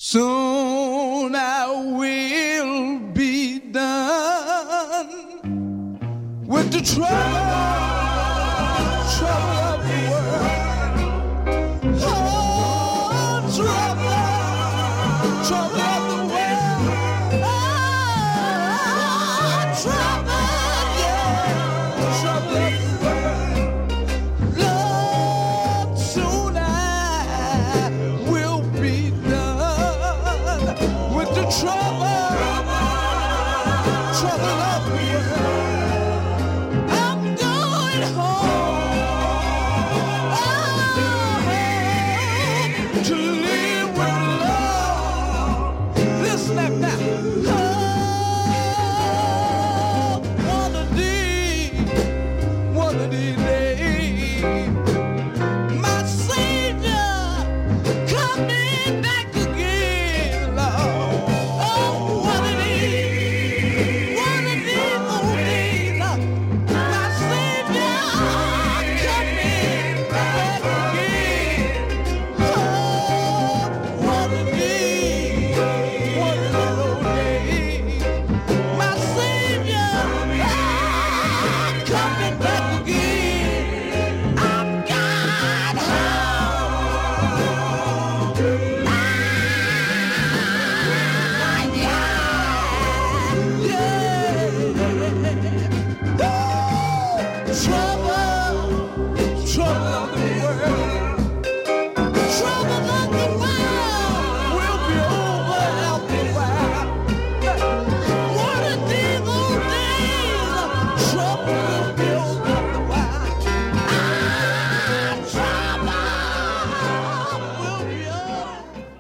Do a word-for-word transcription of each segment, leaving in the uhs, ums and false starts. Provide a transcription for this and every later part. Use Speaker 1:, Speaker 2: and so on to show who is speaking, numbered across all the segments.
Speaker 1: Soon I will be done with the trouble, trouble of the world. Oh, trouble, trouble of the world. Oh, trouble, yeah, trouble of the world. Lord, soon I will be done with the trouble, trouble of the world. I'm going home, oh, to live with love. Listen up now. Oh, one of these, one of these days, my Savior coming back again, Lord. Oh, one of these, one of these old days, my Savior coming back again. Oh, one of these, one of these old days, my Savior coming back again. I'm God home. Trouble, trouble of the world, trouble of the world will be over after a while. One of these old days, trouble will be over after a while. Ah, trouble will be over.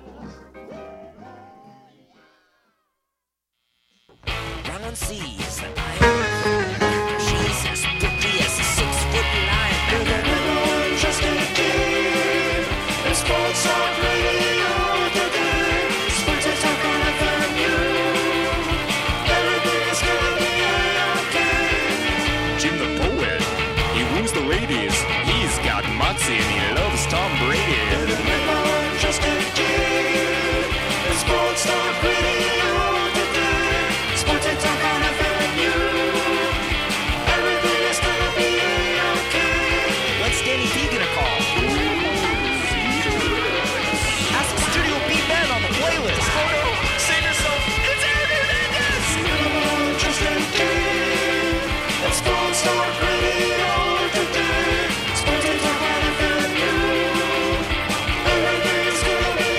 Speaker 2: Run on seas, the island. She's as pretty as a six-foot linebacker.
Speaker 3: Just a kid. It's Sports Talk Radio today. Sports Talk on F M U. Everything is gonna be okay.
Speaker 4: Jim the poet, he woos the ladies. He's got moxie and he loves Tom Brady.
Speaker 3: Remember, just a kid. It's Sports Talk Radio today. Sports Talk on F M U. Everything is gonna be okay.
Speaker 2: What's Danny D gonna call? Ask Studio B Ben on the playlist. Oh no, save yourself. It's Aaron Hernandez.
Speaker 3: Remember, just a kid. It's Sports Talk Radio today. Sports Talk on F M U. Everything is gonna be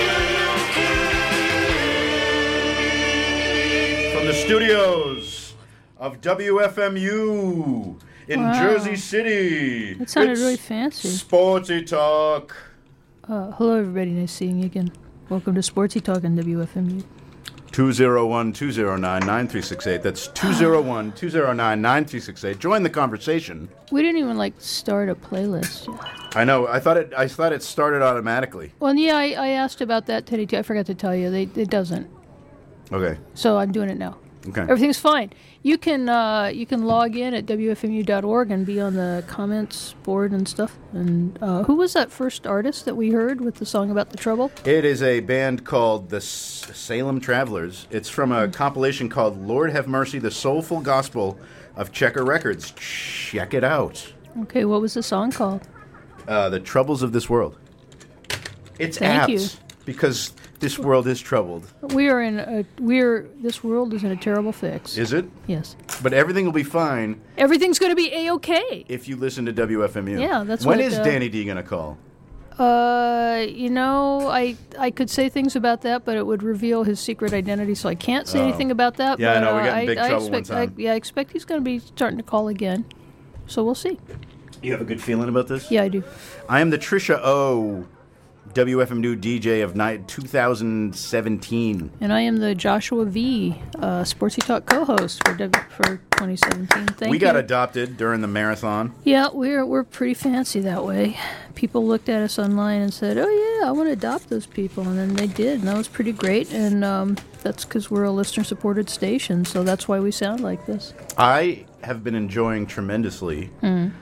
Speaker 3: okay.
Speaker 5: From the studios of W F M U in
Speaker 6: Wow.
Speaker 5: Jersey City.
Speaker 6: That sounded
Speaker 5: It's
Speaker 6: really fancy.
Speaker 5: Sportsy Talk.
Speaker 6: Uh, hello, everybody. Nice seeing you again. Welcome to Sportsy Talk on W F M U.
Speaker 5: two oh one, two oh nine, nine three six eight. That's two oh one, two oh nine, nine three six eight. Join the conversation.
Speaker 6: We didn't even like start a playlist yet.
Speaker 5: I know. I thought it I thought it started automatically.
Speaker 6: Well, yeah, I, I asked about that today too. I forgot to tell you. They, it doesn't.
Speaker 5: Okay.
Speaker 6: So I'm doing it now.
Speaker 5: Okay.
Speaker 6: Everything's fine. You can uh, you can log in at W F M U dot org and be on the comments board and stuff. And uh, who was that first artist that we heard with the song about the trouble?
Speaker 5: It is a band called the S- Salem Travelers. It's from a compilation called Lord Have Mercy, the Soulful Gospel of Checker Records. Check it out.
Speaker 6: Okay, what was the song called?
Speaker 5: Uh, the Troubles of This World. It's
Speaker 6: Thank
Speaker 5: apt
Speaker 6: you.
Speaker 5: because this world is troubled.
Speaker 6: We are in a we're this world is in a terrible fix.
Speaker 5: Is it?
Speaker 6: Yes.
Speaker 5: But everything will be fine
Speaker 6: Everything's going to be a-okay.
Speaker 5: if you listen to W F M U.
Speaker 6: Yeah, that's
Speaker 5: When
Speaker 6: what,
Speaker 5: is
Speaker 6: uh,
Speaker 5: Danny D going to call?
Speaker 6: Uh, you know, I I could say things about that, but it would reveal his secret identity, so I can't say
Speaker 5: Oh.
Speaker 6: anything about that.
Speaker 5: Yeah, I
Speaker 6: but,
Speaker 5: know, we
Speaker 6: uh,
Speaker 5: got in big
Speaker 6: I,
Speaker 5: trouble
Speaker 6: I
Speaker 5: one
Speaker 6: expect, I,
Speaker 5: time.
Speaker 6: yeah, I expect he's going to be starting to call again. So we'll see.
Speaker 5: You have a good feeling about this?
Speaker 6: Yeah, I do.
Speaker 5: I am the Trisha O, W F M U D J of night two thousand seventeen.
Speaker 6: And I am the Joshua V, uh, Sportsy Talk co-host for w- for twenty seventeen. Thank
Speaker 5: we
Speaker 6: you.
Speaker 5: got adopted during the marathon.
Speaker 6: Yeah, we're we're pretty fancy that way. People looked at us online and said, "Oh yeah, I want to adopt those people," and then they did, and that was pretty great. And um, that's because we're a listener-supported station, so that's why we sound like this.
Speaker 5: I have been enjoying tremendously
Speaker 6: Mm.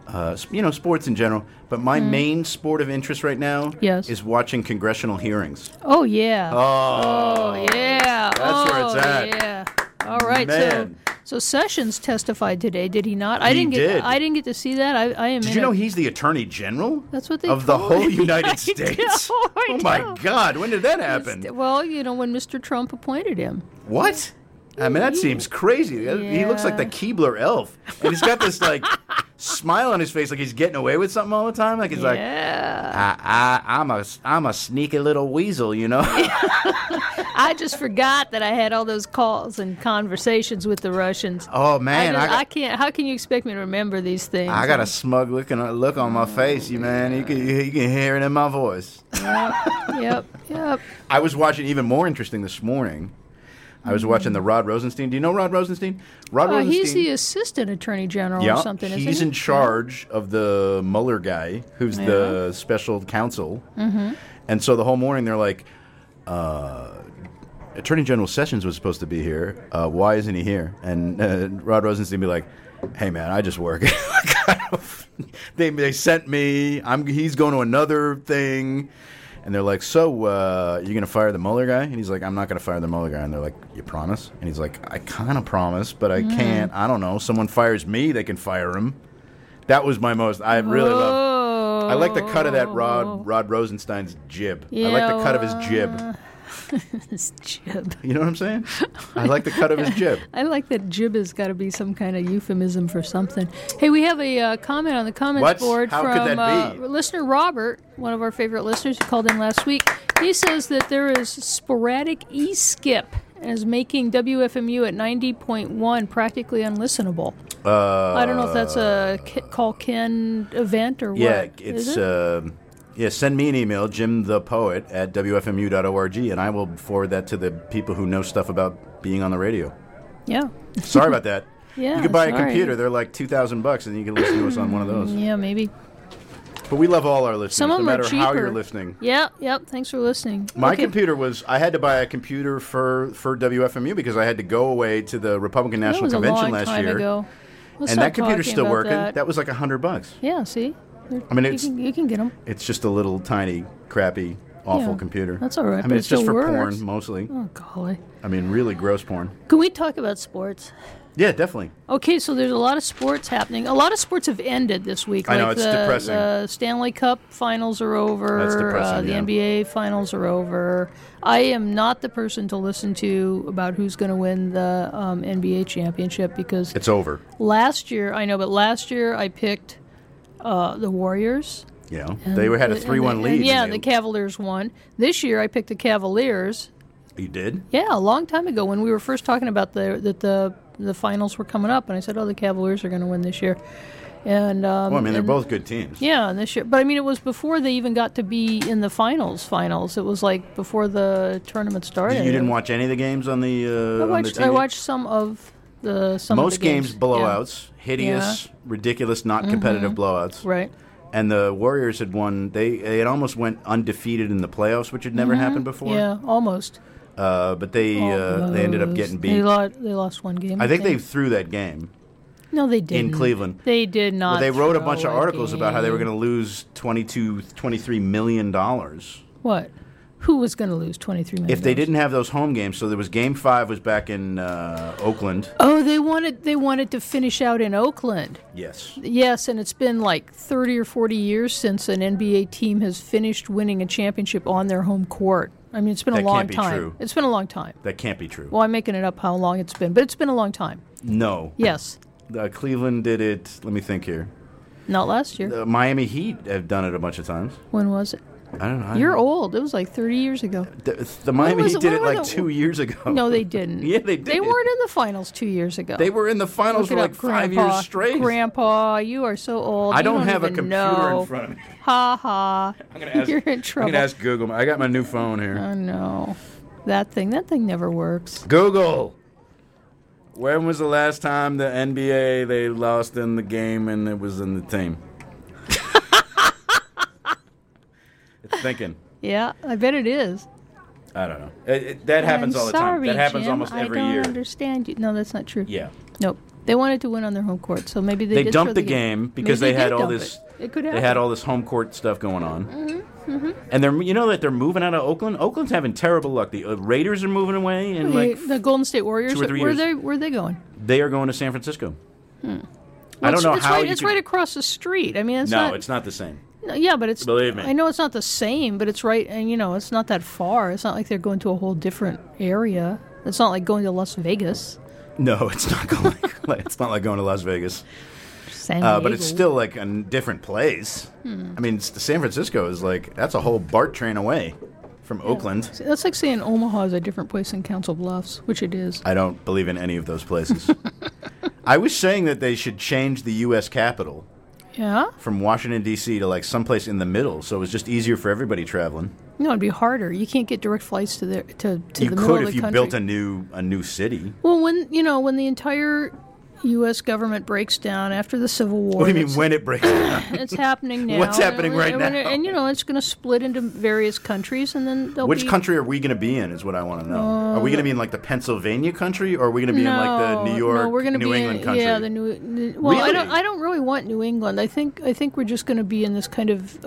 Speaker 5: uh, s- you know, sports in general. But my main sport of interest right now
Speaker 6: Yes.
Speaker 5: is watching congressional hearings.
Speaker 6: Oh yeah.
Speaker 5: Oh,
Speaker 6: yeah.
Speaker 5: That's
Speaker 6: oh,
Speaker 5: where it's at.
Speaker 6: Yeah. All right.
Speaker 5: Man.
Speaker 6: So so Sessions testified today, did he not? I
Speaker 5: He
Speaker 6: didn't get
Speaker 5: did.
Speaker 6: I didn't get to see that. I, I am
Speaker 5: Did
Speaker 6: in
Speaker 5: you
Speaker 6: a-
Speaker 5: know he's the Attorney General?
Speaker 6: That's what they
Speaker 5: of the
Speaker 6: told
Speaker 5: whole
Speaker 6: me.
Speaker 5: United
Speaker 6: I
Speaker 5: States.
Speaker 6: know, I
Speaker 5: oh my
Speaker 6: know.
Speaker 5: God! When did that happen?
Speaker 6: Well, you know, when Mister Trump appointed him.
Speaker 5: What? I mean, that seems crazy. He looks like the
Speaker 6: Yeah.
Speaker 5: Keebler elf, and he's got this like smile on his face, like he's getting away with something all the time. Like he's like,
Speaker 6: Yeah.
Speaker 5: I, I, I'm a, I'm a sneaky little weasel, you know.
Speaker 6: I just forgot that I had all those calls and conversations with the Russians.
Speaker 5: Oh man,
Speaker 6: I,
Speaker 5: I,
Speaker 6: just, I,
Speaker 5: got,
Speaker 6: can't. How can you expect me to remember these things?
Speaker 5: I got a smug looking look on my face, you man. You can, you can hear it in my voice.
Speaker 6: Yep. Yep.
Speaker 5: I was watching even more interesting this morning. I was watching the Rod Rosenstein. Do you know Rod Rosenstein? Rod
Speaker 6: Uh,
Speaker 5: Rosenstein.
Speaker 6: he's the assistant attorney general
Speaker 5: yeah,
Speaker 6: or something. Isn't
Speaker 5: he's
Speaker 6: he?
Speaker 5: in charge of the Mueller guy, who's the special counsel. Mm-hmm. And so the whole morning they're like, uh, Attorney General Sessions was supposed to be here. Uh, why isn't he here? And uh, Rod Rosenstein be like, hey man, I just work. they they sent me. I'm he's going to another thing. And they're like, so, uh, you're going to fire the Mueller guy? And he's like, I'm not going to fire the Mueller guy. And they're like, you promise? And he's like, I kind of promise, but I can't. I don't know. Someone fires me, they can fire him. That was my most, I really love. I like the cut of that Rod Rod Rosenstein's jib. I like the cut of his jib.
Speaker 6: His jib.
Speaker 5: You know what I'm saying? I like the cut of his jib.
Speaker 6: I like that jib has got to be some kind of euphemism for something. Hey, we have a uh, comment on the comments
Speaker 5: What?
Speaker 6: board
Speaker 5: How could
Speaker 6: from
Speaker 5: that be?
Speaker 6: Uh, listener Robert, one of our favorite listeners who called in last week. He says that there is sporadic e-skip and is making W F M U at ninety point one practically unlistenable.
Speaker 5: Uh,
Speaker 6: I don't know if that's a K- Call Ken event or
Speaker 5: Yeah,
Speaker 6: what.
Speaker 5: it's
Speaker 6: Is it?
Speaker 5: uh, yeah. Send me an email, Jim the Poet at W F M U dot org, and I will forward that to the people who know stuff about being on the radio.
Speaker 6: yeah.
Speaker 5: Sorry about that.
Speaker 6: Yeah,
Speaker 5: you can buy a
Speaker 6: sorry.
Speaker 5: computer; they're like two thousand bucks, and you can listen to us on one of those.
Speaker 6: Yeah, maybe.
Speaker 5: But we love all our listeners,
Speaker 6: Some of
Speaker 5: no
Speaker 6: them are
Speaker 5: matter
Speaker 6: cheaper.
Speaker 5: how you're listening.
Speaker 6: Yeah, yep. Thanks for listening.
Speaker 5: My
Speaker 6: Okay.
Speaker 5: computer was. I had to buy a computer for for W F M U because I had to go away to the Republican
Speaker 6: That
Speaker 5: National
Speaker 6: was a
Speaker 5: Convention
Speaker 6: long
Speaker 5: last
Speaker 6: time
Speaker 5: year,
Speaker 6: ago. Let's
Speaker 5: and
Speaker 6: stop
Speaker 5: that computer's
Speaker 6: talking
Speaker 5: still
Speaker 6: about
Speaker 5: working.
Speaker 6: That.
Speaker 5: That was like a hundred bucks.
Speaker 6: Yeah, see? They're-
Speaker 5: I mean,
Speaker 6: you
Speaker 5: it's-
Speaker 6: can, you can get them.
Speaker 5: It's just a little tiny, crappy, awful
Speaker 6: Yeah,
Speaker 5: computer.
Speaker 6: that's all right,
Speaker 5: I
Speaker 6: but
Speaker 5: mean,
Speaker 6: it
Speaker 5: it's just
Speaker 6: still
Speaker 5: for
Speaker 6: works.
Speaker 5: porn mostly.
Speaker 6: Oh, golly.
Speaker 5: I mean, really gross porn.
Speaker 6: Can we talk about sports?
Speaker 5: Yeah, definitely.
Speaker 6: Okay, so there's a lot of sports happening. A lot of sports have ended this week.
Speaker 5: I know,
Speaker 6: like
Speaker 5: it's
Speaker 6: the,
Speaker 5: depressing.
Speaker 6: The Stanley Cup finals are over.
Speaker 5: That's depressing,
Speaker 6: Uh, the
Speaker 5: yeah.
Speaker 6: N B A finals are over. I am not the person to listen to about who's going to win the um, N B A championship because
Speaker 5: It's over.
Speaker 6: last year, I know, but last year I picked uh, the Warriors.
Speaker 5: Yeah,
Speaker 6: And
Speaker 5: they had a
Speaker 6: the-
Speaker 5: three-one
Speaker 6: and the-
Speaker 5: lead.
Speaker 6: and yeah,
Speaker 5: and
Speaker 6: the
Speaker 5: they-
Speaker 6: Cavaliers won. This year I picked the Cavaliers.
Speaker 5: You did?
Speaker 6: Yeah, a long time ago when we were first talking about the that the the finals were coming up, and I said, "Oh, the Cavaliers are going to win this year." And um,
Speaker 5: Well, I mean, they're
Speaker 6: and-
Speaker 5: both good teams.
Speaker 6: yeah, and this year, but I mean, it was before they even got to be in the finals. Finals. It was like before the tournament started.
Speaker 5: You didn't watch any of the games on the uh,
Speaker 6: I
Speaker 5: on the
Speaker 6: watched.
Speaker 5: T V?
Speaker 6: I watched some of the some
Speaker 5: Most
Speaker 6: of the games.
Speaker 5: games blowouts, hideous, ridiculous, not competitive blowouts.
Speaker 6: Yeah. Right.
Speaker 5: And the Warriors had won. They they had almost went undefeated in the playoffs, which had never happened before.
Speaker 6: Mm-hmm. Yeah, almost.
Speaker 5: Uh, but they uh, they ended up
Speaker 6: Almost.
Speaker 5: getting
Speaker 6: They
Speaker 5: beat.
Speaker 6: lost. They lost one game.
Speaker 5: I think they threw that game.
Speaker 6: No, they didn't.
Speaker 5: Cleveland.
Speaker 6: They did not.
Speaker 5: Well, they wrote a
Speaker 6: throw
Speaker 5: bunch of articles about how they were
Speaker 6: game.
Speaker 5: going to lose twenty-two, twenty-three million dollars
Speaker 6: What? Who was going to lose twenty-three million?
Speaker 5: if they didn't have those home games. So there was Game Five was back in uh, Oakland.
Speaker 6: Oh, they wanted they wanted to finish out in Oakland.
Speaker 5: Yes.
Speaker 6: Yes, and it's been like thirty or forty years since an N B A team has finished winning a championship on their home court. I mean, it's been
Speaker 5: That
Speaker 6: a long
Speaker 5: can't be
Speaker 6: time.
Speaker 5: true.
Speaker 6: It's been a long time.
Speaker 5: That can't be true.
Speaker 6: Well, I'm making it up how long it's been, but it's been a long time.
Speaker 5: No.
Speaker 6: Yes.
Speaker 5: Uh, Cleveland did it. Let me think here.
Speaker 6: Not last year.
Speaker 5: Uh, Miami Heat have done it a bunch of times.
Speaker 6: When was it?
Speaker 5: I don't know. I
Speaker 6: You're
Speaker 5: don't-
Speaker 6: old. It was like thirty years ago.
Speaker 5: The, the Miami
Speaker 6: was
Speaker 5: Heat
Speaker 6: it-
Speaker 5: did
Speaker 6: when
Speaker 5: it
Speaker 6: were
Speaker 5: like
Speaker 6: the-
Speaker 5: two years ago.
Speaker 6: No, they didn't.
Speaker 5: Yeah, they did.
Speaker 6: They weren't in the finals two years ago.
Speaker 5: They were in the finals
Speaker 6: Look
Speaker 5: for
Speaker 6: it
Speaker 5: like
Speaker 6: up,
Speaker 5: five
Speaker 6: Grandpa.
Speaker 5: years straight.
Speaker 6: Grandpa, you are so old.
Speaker 5: I
Speaker 6: You
Speaker 5: don't, have a
Speaker 6: even
Speaker 5: computer
Speaker 6: know.
Speaker 5: in front of me.
Speaker 6: Ha ha.
Speaker 5: I'm gonna ask,
Speaker 6: You're in
Speaker 5: I'm
Speaker 6: trouble.
Speaker 5: gonna ask Google. I got my new phone here.
Speaker 6: I know. That thing, that thing never works.
Speaker 5: Google. When was the last time the N B A they lost in the game and it was in the team? It's thinking.
Speaker 6: Yeah, I bet it is.
Speaker 5: I don't know. It, it, that happens
Speaker 6: I'm
Speaker 5: all the time.
Speaker 6: sorry,
Speaker 5: That happens
Speaker 6: Jim.
Speaker 5: almost every
Speaker 6: I don't
Speaker 5: year.
Speaker 6: understand you. No, that's not true.
Speaker 5: Yeah.
Speaker 6: Nope. They wanted to win on their home court, so maybe they,
Speaker 5: They
Speaker 6: did
Speaker 5: dumped
Speaker 6: show
Speaker 5: the game because
Speaker 6: Maybe
Speaker 5: they had
Speaker 6: did
Speaker 5: all
Speaker 6: dump
Speaker 5: this.
Speaker 6: It, it could
Speaker 5: They
Speaker 6: happen.
Speaker 5: had all this home court stuff going on,
Speaker 6: Mm-hmm, mm-hmm.
Speaker 5: and they're you know that they're moving out of Oakland. Oakland's having terrible luck. The uh, Raiders are moving away, and
Speaker 6: Hey,
Speaker 5: like
Speaker 6: the Golden State Warriors.
Speaker 5: two or three
Speaker 6: where
Speaker 5: years.
Speaker 6: they where are they going?
Speaker 5: they are going to San Francisco.
Speaker 6: Hmm.
Speaker 5: I
Speaker 6: Well,
Speaker 5: don't
Speaker 6: it's,
Speaker 5: know
Speaker 6: it's
Speaker 5: how
Speaker 6: right,
Speaker 5: you
Speaker 6: it's
Speaker 5: could-
Speaker 6: right across the street. I mean, it's
Speaker 5: no,
Speaker 6: not.
Speaker 5: it's not the same.
Speaker 6: No, yeah, but it's.
Speaker 5: Believe me.
Speaker 6: I know it's not the same, but it's right, and you know, it's not that far. It's not like they're going to a whole different area. It's not like going to Las Vegas.
Speaker 5: No, it's not going. Like, it's not like going to Las Vegas.
Speaker 6: San
Speaker 5: Uh, but it's
Speaker 6: Diego.
Speaker 5: still like a n- different place.
Speaker 6: Hmm.
Speaker 5: I mean, it's, San Francisco is like that's a whole BART train away from Oakland.
Speaker 6: See, that's like saying Omaha is a different place than Council Bluffs, which it is.
Speaker 5: I don't believe in any of those places. I was saying that they should change the U S capital
Speaker 6: Yeah.
Speaker 5: from Washington D C to like someplace in the middle, so it was just easier for everybody traveling.
Speaker 6: No, it'd be harder. You can't get direct flights to the to, to
Speaker 5: You
Speaker 6: the middle
Speaker 5: could
Speaker 6: of the
Speaker 5: if you
Speaker 6: country.
Speaker 5: built a new a new city.
Speaker 6: Well, when you know when the entire U S government breaks down after the Civil War.
Speaker 5: What do you mean
Speaker 6: it's-
Speaker 5: when it breaks down?
Speaker 6: It's happening now.
Speaker 5: What's happening
Speaker 6: and,
Speaker 5: right
Speaker 6: and,
Speaker 5: now?
Speaker 6: And, you know, it's going to split into various countries, and then there'll
Speaker 5: Which
Speaker 6: be
Speaker 5: country are we going to be in? Is what I want to know. are we going to be in like the Pennsylvania country, or are we going to be
Speaker 6: no,
Speaker 5: in like the New York,
Speaker 6: no, we're gonna
Speaker 5: New
Speaker 6: be
Speaker 5: England
Speaker 6: in,
Speaker 5: country?
Speaker 6: Yeah, the New. New well, I
Speaker 5: Really?
Speaker 6: don't. I don't really want New England. I think. I think we're just going to be in this kind of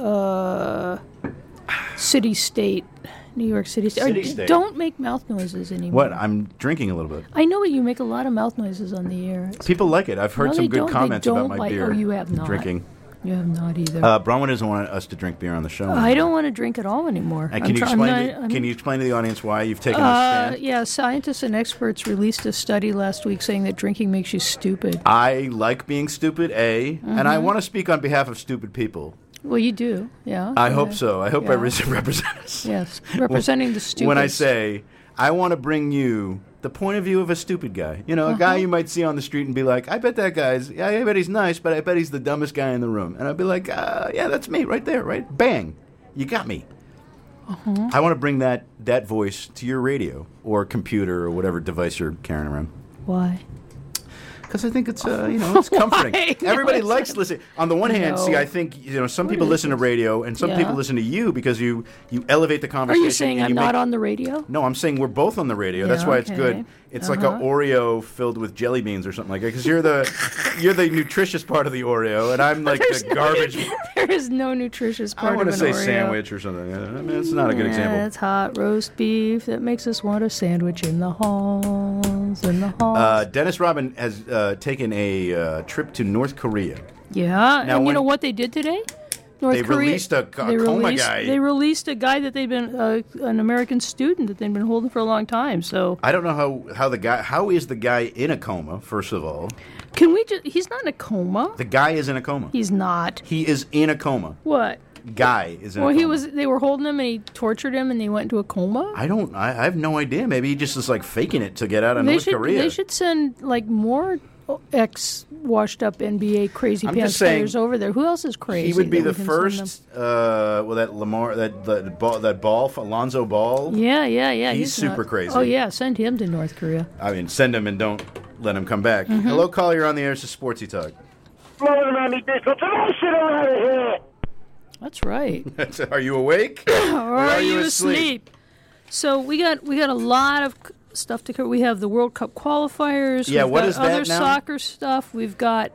Speaker 6: uh, city state, New York City state.
Speaker 5: City
Speaker 6: Or
Speaker 5: state.
Speaker 6: Don't make mouth noises anymore.
Speaker 5: What? I'm drinking a little bit.
Speaker 6: I know, but you make a lot of mouth noises on the air. It's-
Speaker 5: People like it. I've heard
Speaker 6: No,
Speaker 5: some
Speaker 6: they
Speaker 5: good
Speaker 6: don't. They
Speaker 5: comments about
Speaker 6: don't
Speaker 5: my
Speaker 6: like-
Speaker 5: beer.
Speaker 6: oh, you have not.
Speaker 5: Drinking.
Speaker 6: You have not either.
Speaker 5: Uh, Bronwyn doesn't want us to drink beer on the show.
Speaker 6: I don't want to drink at all anymore.
Speaker 5: And
Speaker 6: I'm
Speaker 5: can you
Speaker 6: try- I'm
Speaker 5: explain?
Speaker 6: not-
Speaker 5: to,
Speaker 6: I'm-
Speaker 5: can you explain to the audience why you've taken
Speaker 6: Uh,
Speaker 5: this stand?
Speaker 6: yeah, scientists and experts released a study last week saying that drinking makes you stupid.
Speaker 5: I like being stupid, A, and I
Speaker 6: Mhm.
Speaker 5: want to speak on behalf of stupid people.
Speaker 6: Well, you do, yeah.
Speaker 5: I
Speaker 6: go
Speaker 5: hope
Speaker 6: ahead.
Speaker 5: so. I hope I
Speaker 6: Yeah.
Speaker 5: re- represent us.
Speaker 6: Yes, representing the stupids.
Speaker 5: When I say, I want to bring you the point of view of a stupid guy. You know, a guy
Speaker 6: Uh-huh.
Speaker 5: you might see on the street and be like, I bet that guy's, yeah, I bet he's nice, but I bet he's the dumbest guy in the room. And I'd be like, uh, yeah, that's me right there, right? Bang. You got me.
Speaker 6: Uh-huh.
Speaker 5: I want to bring that, that voice to your radio or computer or whatever device you're carrying around.
Speaker 6: Why?
Speaker 5: Because I think it's, uh, you know, it's comforting.
Speaker 6: Why?
Speaker 5: Everybody
Speaker 6: No,
Speaker 5: likes listening. On the one hand,
Speaker 6: No.
Speaker 5: see, I think, you know, some
Speaker 6: What
Speaker 5: people
Speaker 6: is
Speaker 5: listen to
Speaker 6: this?
Speaker 5: radio and some
Speaker 6: Yeah.
Speaker 5: people listen to you because you, you elevate the
Speaker 6: Are
Speaker 5: conversation.
Speaker 6: you saying
Speaker 5: and
Speaker 6: I'm
Speaker 5: you
Speaker 6: not
Speaker 5: make-
Speaker 6: on the radio?
Speaker 5: No, I'm saying we're both on the radio. That's
Speaker 6: Yeah,
Speaker 5: why it's
Speaker 6: okay.
Speaker 5: good. It's like
Speaker 6: Uh-huh.
Speaker 5: an Oreo filled with jelly beans or something like that. Because you're the you're the nutritious part of the Oreo, and I'm like
Speaker 6: There's
Speaker 5: the
Speaker 6: no-
Speaker 5: garbage.
Speaker 6: There is no nutritious
Speaker 5: I
Speaker 6: part
Speaker 5: want
Speaker 6: of
Speaker 5: to
Speaker 6: an
Speaker 5: say
Speaker 6: Oreo.
Speaker 5: sandwich or something. I mean, it's not a good
Speaker 6: Yeah,
Speaker 5: example.
Speaker 6: it's hot roast beef that makes us want a sandwich in the halls, in the halls.
Speaker 5: Uh, Dennis Rodman has uh, taken a uh, trip to North Korea.
Speaker 6: yeah,
Speaker 5: now
Speaker 6: and you
Speaker 5: when-
Speaker 6: know what they did today? North
Speaker 5: They
Speaker 6: Korea,
Speaker 5: released a- a
Speaker 6: they
Speaker 5: coma
Speaker 6: released,
Speaker 5: guy.
Speaker 6: They released a guy that they've been uh, an American student that they've been holding for a long time. So
Speaker 5: I don't know how, how the guy how is the guy in a coma. First of all,
Speaker 6: can we just? He's not in a coma.
Speaker 5: the guy is in a coma.
Speaker 6: He's not.
Speaker 5: He is in a coma.
Speaker 6: What?
Speaker 5: Guy is in
Speaker 6: Well,
Speaker 5: a coma.
Speaker 6: he was. They were holding him, and he tortured him, and he went into a coma.
Speaker 5: I don't. I, I have no idea. Maybe he just is like faking it to get out of
Speaker 6: they
Speaker 5: North
Speaker 6: should.
Speaker 5: Korea.
Speaker 6: They should send like more ex washed up N B A crazy
Speaker 5: I'm
Speaker 6: pants
Speaker 5: just saying,
Speaker 6: players over there. Who else is crazy?
Speaker 5: He would be
Speaker 6: that
Speaker 5: the
Speaker 6: we can send them?
Speaker 5: first. Uh, well, that Lamar, that that ball, that ball, Alonzo Ball.
Speaker 6: Yeah, yeah, yeah.
Speaker 5: He's super
Speaker 6: not-
Speaker 5: crazy.
Speaker 6: Oh yeah, send him to North Korea.
Speaker 5: I mean, send him and don't let him come back.
Speaker 6: Mm-hmm.
Speaker 5: Hello, caller. You're on the air. It's a Sportsy Talk.
Speaker 3: Blowing around me dick. Get that shit out of here.
Speaker 6: That's right.
Speaker 5: Are you awake?
Speaker 6: or are, you asleep? So we got we got a lot of c- stuff to cover. We have the World Cup qualifiers.
Speaker 5: Yeah,
Speaker 6: we've
Speaker 5: what
Speaker 6: got
Speaker 5: is that
Speaker 6: other
Speaker 5: now?
Speaker 6: soccer stuff. We've got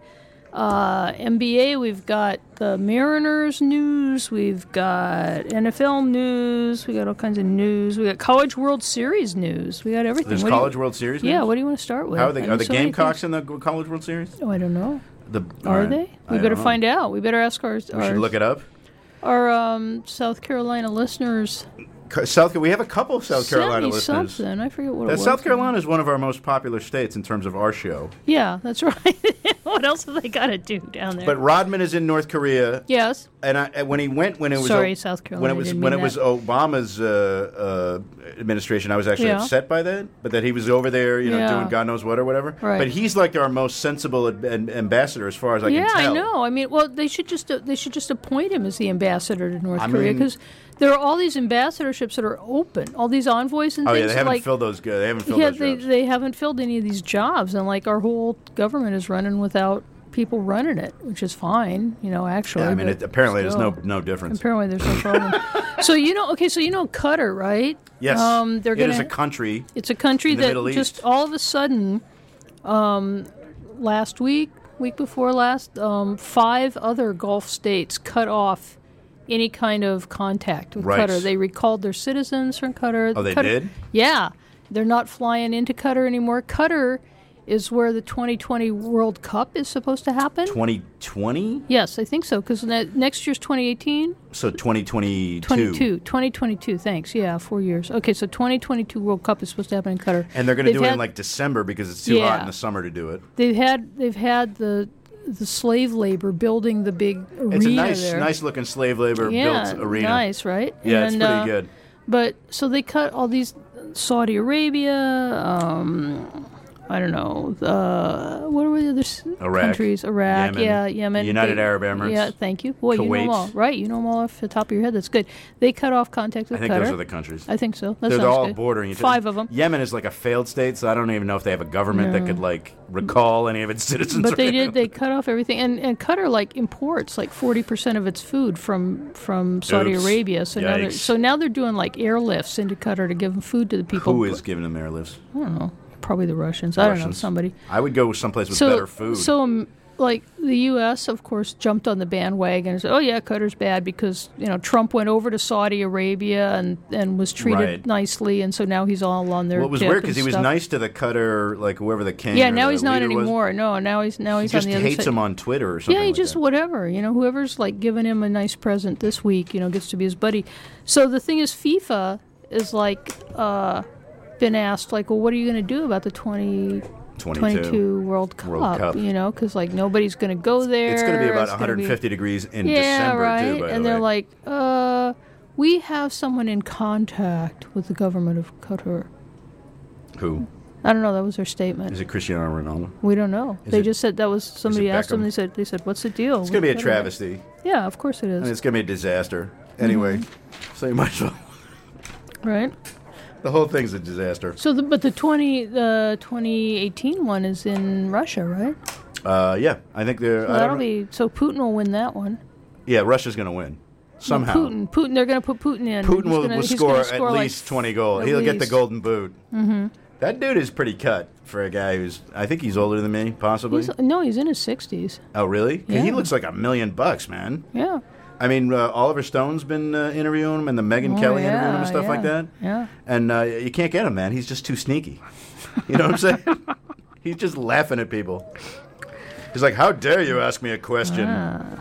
Speaker 6: uh, N B A. We've got the Mariners news. We've got N F L news. We got all kinds of news. We got College World Series news. We got everything.
Speaker 5: There's
Speaker 6: What do you-
Speaker 5: College World Series.
Speaker 6: Yeah.
Speaker 5: news?
Speaker 6: What do you want to start with?
Speaker 5: How are they?
Speaker 6: I
Speaker 5: Are
Speaker 6: know
Speaker 5: the
Speaker 6: so many
Speaker 5: Gamecocks
Speaker 6: things.
Speaker 5: in the College World Series?
Speaker 6: Oh, I don't know.
Speaker 5: The, all
Speaker 6: Are
Speaker 5: right.
Speaker 6: they?
Speaker 5: I
Speaker 6: We
Speaker 5: don't
Speaker 6: better
Speaker 5: know.
Speaker 6: find out. We better ask our
Speaker 5: We should
Speaker 6: our,
Speaker 5: look it up.
Speaker 6: our um, South Carolina listeners.
Speaker 5: Co- South. We have a couple of South
Speaker 6: Send
Speaker 5: Carolina
Speaker 6: me
Speaker 5: listeners.
Speaker 6: something. I forget what
Speaker 5: Uh,
Speaker 6: it was.
Speaker 5: South Carolina is one of our most popular states in terms of our show.
Speaker 6: Yeah, that's right. What else have they got to do down there?
Speaker 5: But Rodman is in North Korea.
Speaker 6: yes.
Speaker 5: And I, and when he went, when it was
Speaker 6: Sorry,
Speaker 5: O-
Speaker 6: South Carolina,
Speaker 5: when it
Speaker 6: I
Speaker 5: was
Speaker 6: didn't
Speaker 5: when
Speaker 6: mean
Speaker 5: it was
Speaker 6: that.
Speaker 5: Obama's uh, uh, administration, I was actually
Speaker 6: Yeah.
Speaker 5: upset by that. But that he was over there, you know,
Speaker 6: Yeah.
Speaker 5: doing God knows what or whatever.
Speaker 6: Right.
Speaker 5: But he's like our most sensible ad- an- ambassador, as far as I
Speaker 6: yeah,
Speaker 5: can tell.
Speaker 6: I know. I mean, well, they should just uh, they should just appoint him as the ambassador to North
Speaker 5: I
Speaker 6: Korea
Speaker 5: mean-
Speaker 6: because there are all these ambassadorships that are open, all these envoys and
Speaker 5: Oh
Speaker 6: things.
Speaker 5: yeah, they haven't
Speaker 6: like,
Speaker 5: filled those good. They haven't filled
Speaker 6: yeah,
Speaker 5: those
Speaker 6: they
Speaker 5: jobs.
Speaker 6: they haven't filled any of these jobs, and like our whole government is running without people running it, which is fine, you know. Actually,
Speaker 5: Yeah, I mean,
Speaker 6: but
Speaker 5: it, apparently there's no
Speaker 6: still.
Speaker 5: no difference.
Speaker 6: Apparently, there's no problem. So you know, okay, so you know Qatar, right?
Speaker 5: Yes,
Speaker 6: Um, they're
Speaker 5: it
Speaker 6: gonna.
Speaker 5: is a country.
Speaker 6: It's a country
Speaker 5: in the
Speaker 6: that
Speaker 5: Middle
Speaker 6: just
Speaker 5: East.
Speaker 6: all of a sudden um, last week, week before last, um, five other Gulf states cut off any kind of contact with
Speaker 5: Right.
Speaker 6: Qatar. They recalled their citizens from Qatar.
Speaker 5: Oh, they
Speaker 6: Qatar-
Speaker 5: did?
Speaker 6: Yeah. They're not flying into Qatar anymore. Qatar is where the twenty twenty World Cup is supposed to happen.
Speaker 5: twenty twenty?
Speaker 6: Yes, I think so, because ne- next year's twenty eighteen.
Speaker 5: So twenty twenty-two.
Speaker 6: twenty-two. twenty twenty-two, thanks. Yeah, four years. Okay, so twenty twenty-two World Cup is supposed to happen in Qatar.
Speaker 5: And they're going to
Speaker 6: They've
Speaker 5: do it in
Speaker 6: had-
Speaker 5: like December because it's too hot
Speaker 6: Yeah.
Speaker 5: in the summer to do it.
Speaker 6: They've had they've had the the slave labor building the big arena
Speaker 5: It's a nice,
Speaker 6: there.
Speaker 5: nice looking slave labor
Speaker 6: yeah,
Speaker 5: built arena.
Speaker 6: nice, right?
Speaker 5: Yeah, it's
Speaker 6: And,
Speaker 5: pretty
Speaker 6: uh,
Speaker 5: good.
Speaker 6: But so they cut all these Saudi Arabia, um, I don't know, uh, what were the other s-
Speaker 5: Iraq,
Speaker 6: countries? Iraq,
Speaker 5: Yemen,
Speaker 6: yeah, Yemen.
Speaker 5: United
Speaker 6: They-
Speaker 5: Arab Emirates,
Speaker 6: Yeah, thank you. Boy, you know them
Speaker 5: Kuwait.
Speaker 6: all, right? You know them all off the top of your head. That's good. They cut off contact with
Speaker 5: I think
Speaker 6: Qatar.
Speaker 5: those are the countries.
Speaker 6: I think so. That
Speaker 5: They're
Speaker 6: sounds
Speaker 5: all
Speaker 6: good.
Speaker 5: bordering each other.
Speaker 6: Five of them.
Speaker 5: Yemen is like a failed state, so I don't even know if they have a government that
Speaker 6: No.
Speaker 5: could like recall any of its citizens.
Speaker 6: But they
Speaker 5: or-
Speaker 6: did. They cut off everything, and, and Qatar like imports like forty percent of its food from from Saudi
Speaker 5: Oops.
Speaker 6: Arabia. So now they're
Speaker 5: Yikes.
Speaker 6: so now they're doing like airlifts into Qatar to give them food to the people.
Speaker 5: Who is giving them airlifts?
Speaker 6: I don't know. Probably the Russians. I don't know.
Speaker 5: Russians.
Speaker 6: Somebody.
Speaker 5: I would go someplace with
Speaker 6: So
Speaker 5: better food.
Speaker 6: so um, like the U S of course jumped on the bandwagon and said, "Oh yeah, Qatar's bad because you know Trump went over to Saudi Arabia and, and was treated
Speaker 5: Right.
Speaker 6: nicely, and so now he's all on their."
Speaker 5: well, it was
Speaker 6: dip
Speaker 5: weird
Speaker 6: and
Speaker 5: because he was
Speaker 6: stuff.
Speaker 5: nice to the Qatar, like whoever the king.
Speaker 6: Yeah,
Speaker 5: or
Speaker 6: now
Speaker 5: the
Speaker 6: he's not
Speaker 5: leader was.
Speaker 6: anymore. No, now he's now
Speaker 5: He
Speaker 6: he's
Speaker 5: just
Speaker 6: on the other
Speaker 5: hates
Speaker 6: side.
Speaker 5: him on Twitter or something.
Speaker 6: Yeah, he
Speaker 5: like
Speaker 6: just
Speaker 5: that.
Speaker 6: whatever. You know, whoever's like giving him a nice present this week, you know, gets to be his buddy. So the thing is, FIFA is like uh, been asked, like, well, what are you going to do about the twenty twenty-two World Cup?
Speaker 5: World Cup.
Speaker 6: You know, because like nobody's going to go there.
Speaker 5: It's going to be about
Speaker 6: It's gonna
Speaker 5: one hundred fifty degrees in
Speaker 6: yeah,
Speaker 5: December
Speaker 6: right.
Speaker 5: too. By
Speaker 6: and
Speaker 5: the
Speaker 6: they're
Speaker 5: way.
Speaker 6: like, uh, we have someone in contact with the government of Qatar.
Speaker 5: who
Speaker 6: I don't know. That was their statement.
Speaker 5: is it? Cristiano Ronaldo?
Speaker 6: We don't know.
Speaker 5: Is
Speaker 6: they
Speaker 5: it-
Speaker 6: just said that was somebody asked them.
Speaker 5: Beckham?
Speaker 6: They said they said, "What's the deal?"
Speaker 5: It's going to be a
Speaker 6: with Qatar?"
Speaker 5: travesty.
Speaker 6: Yeah, of course it is.
Speaker 5: I mean, it's going to be a disaster. Anyway,
Speaker 6: Mm-hmm.
Speaker 5: so you might as well.
Speaker 6: Right.
Speaker 5: The whole thing's a disaster.
Speaker 6: So, the, but the twenty the twenty eighteen one is in Russia, right?
Speaker 5: Uh, yeah, I think they're.
Speaker 6: So
Speaker 5: I
Speaker 6: that'll
Speaker 5: don't know.
Speaker 6: be so Putin will win that one.
Speaker 5: Yeah, Russia's going to win somehow.
Speaker 6: No, Putin, Putin, they're going to put Putin in.
Speaker 5: Putin
Speaker 6: He's
Speaker 5: will,
Speaker 6: gonna-
Speaker 5: will
Speaker 6: he's
Speaker 5: score,
Speaker 6: gonna
Speaker 5: at
Speaker 6: score like
Speaker 5: least twenty goals.
Speaker 6: at
Speaker 5: He'll get the
Speaker 6: least.
Speaker 5: golden boot. Mm-hmm. That dude is pretty cut for a guy who's. I think he's older than me, possibly.
Speaker 6: He's, no, he's in his sixties.
Speaker 5: Oh, really? 'Cause he
Speaker 6: Yeah.
Speaker 5: looks like a million bucks, man.
Speaker 6: Yeah.
Speaker 5: I mean, uh, Oliver Stone's been uh, interviewing him, and the Megyn
Speaker 6: Oh,
Speaker 5: Kelly
Speaker 6: yeah,
Speaker 5: interviewing him and stuff
Speaker 6: yeah,
Speaker 5: like that.
Speaker 6: Yeah.
Speaker 5: And uh, you can't get him, man. He's just too sneaky. You know what I'm saying? He's just laughing at people. He's like, "How dare you ask me a question?"
Speaker 6: Ah.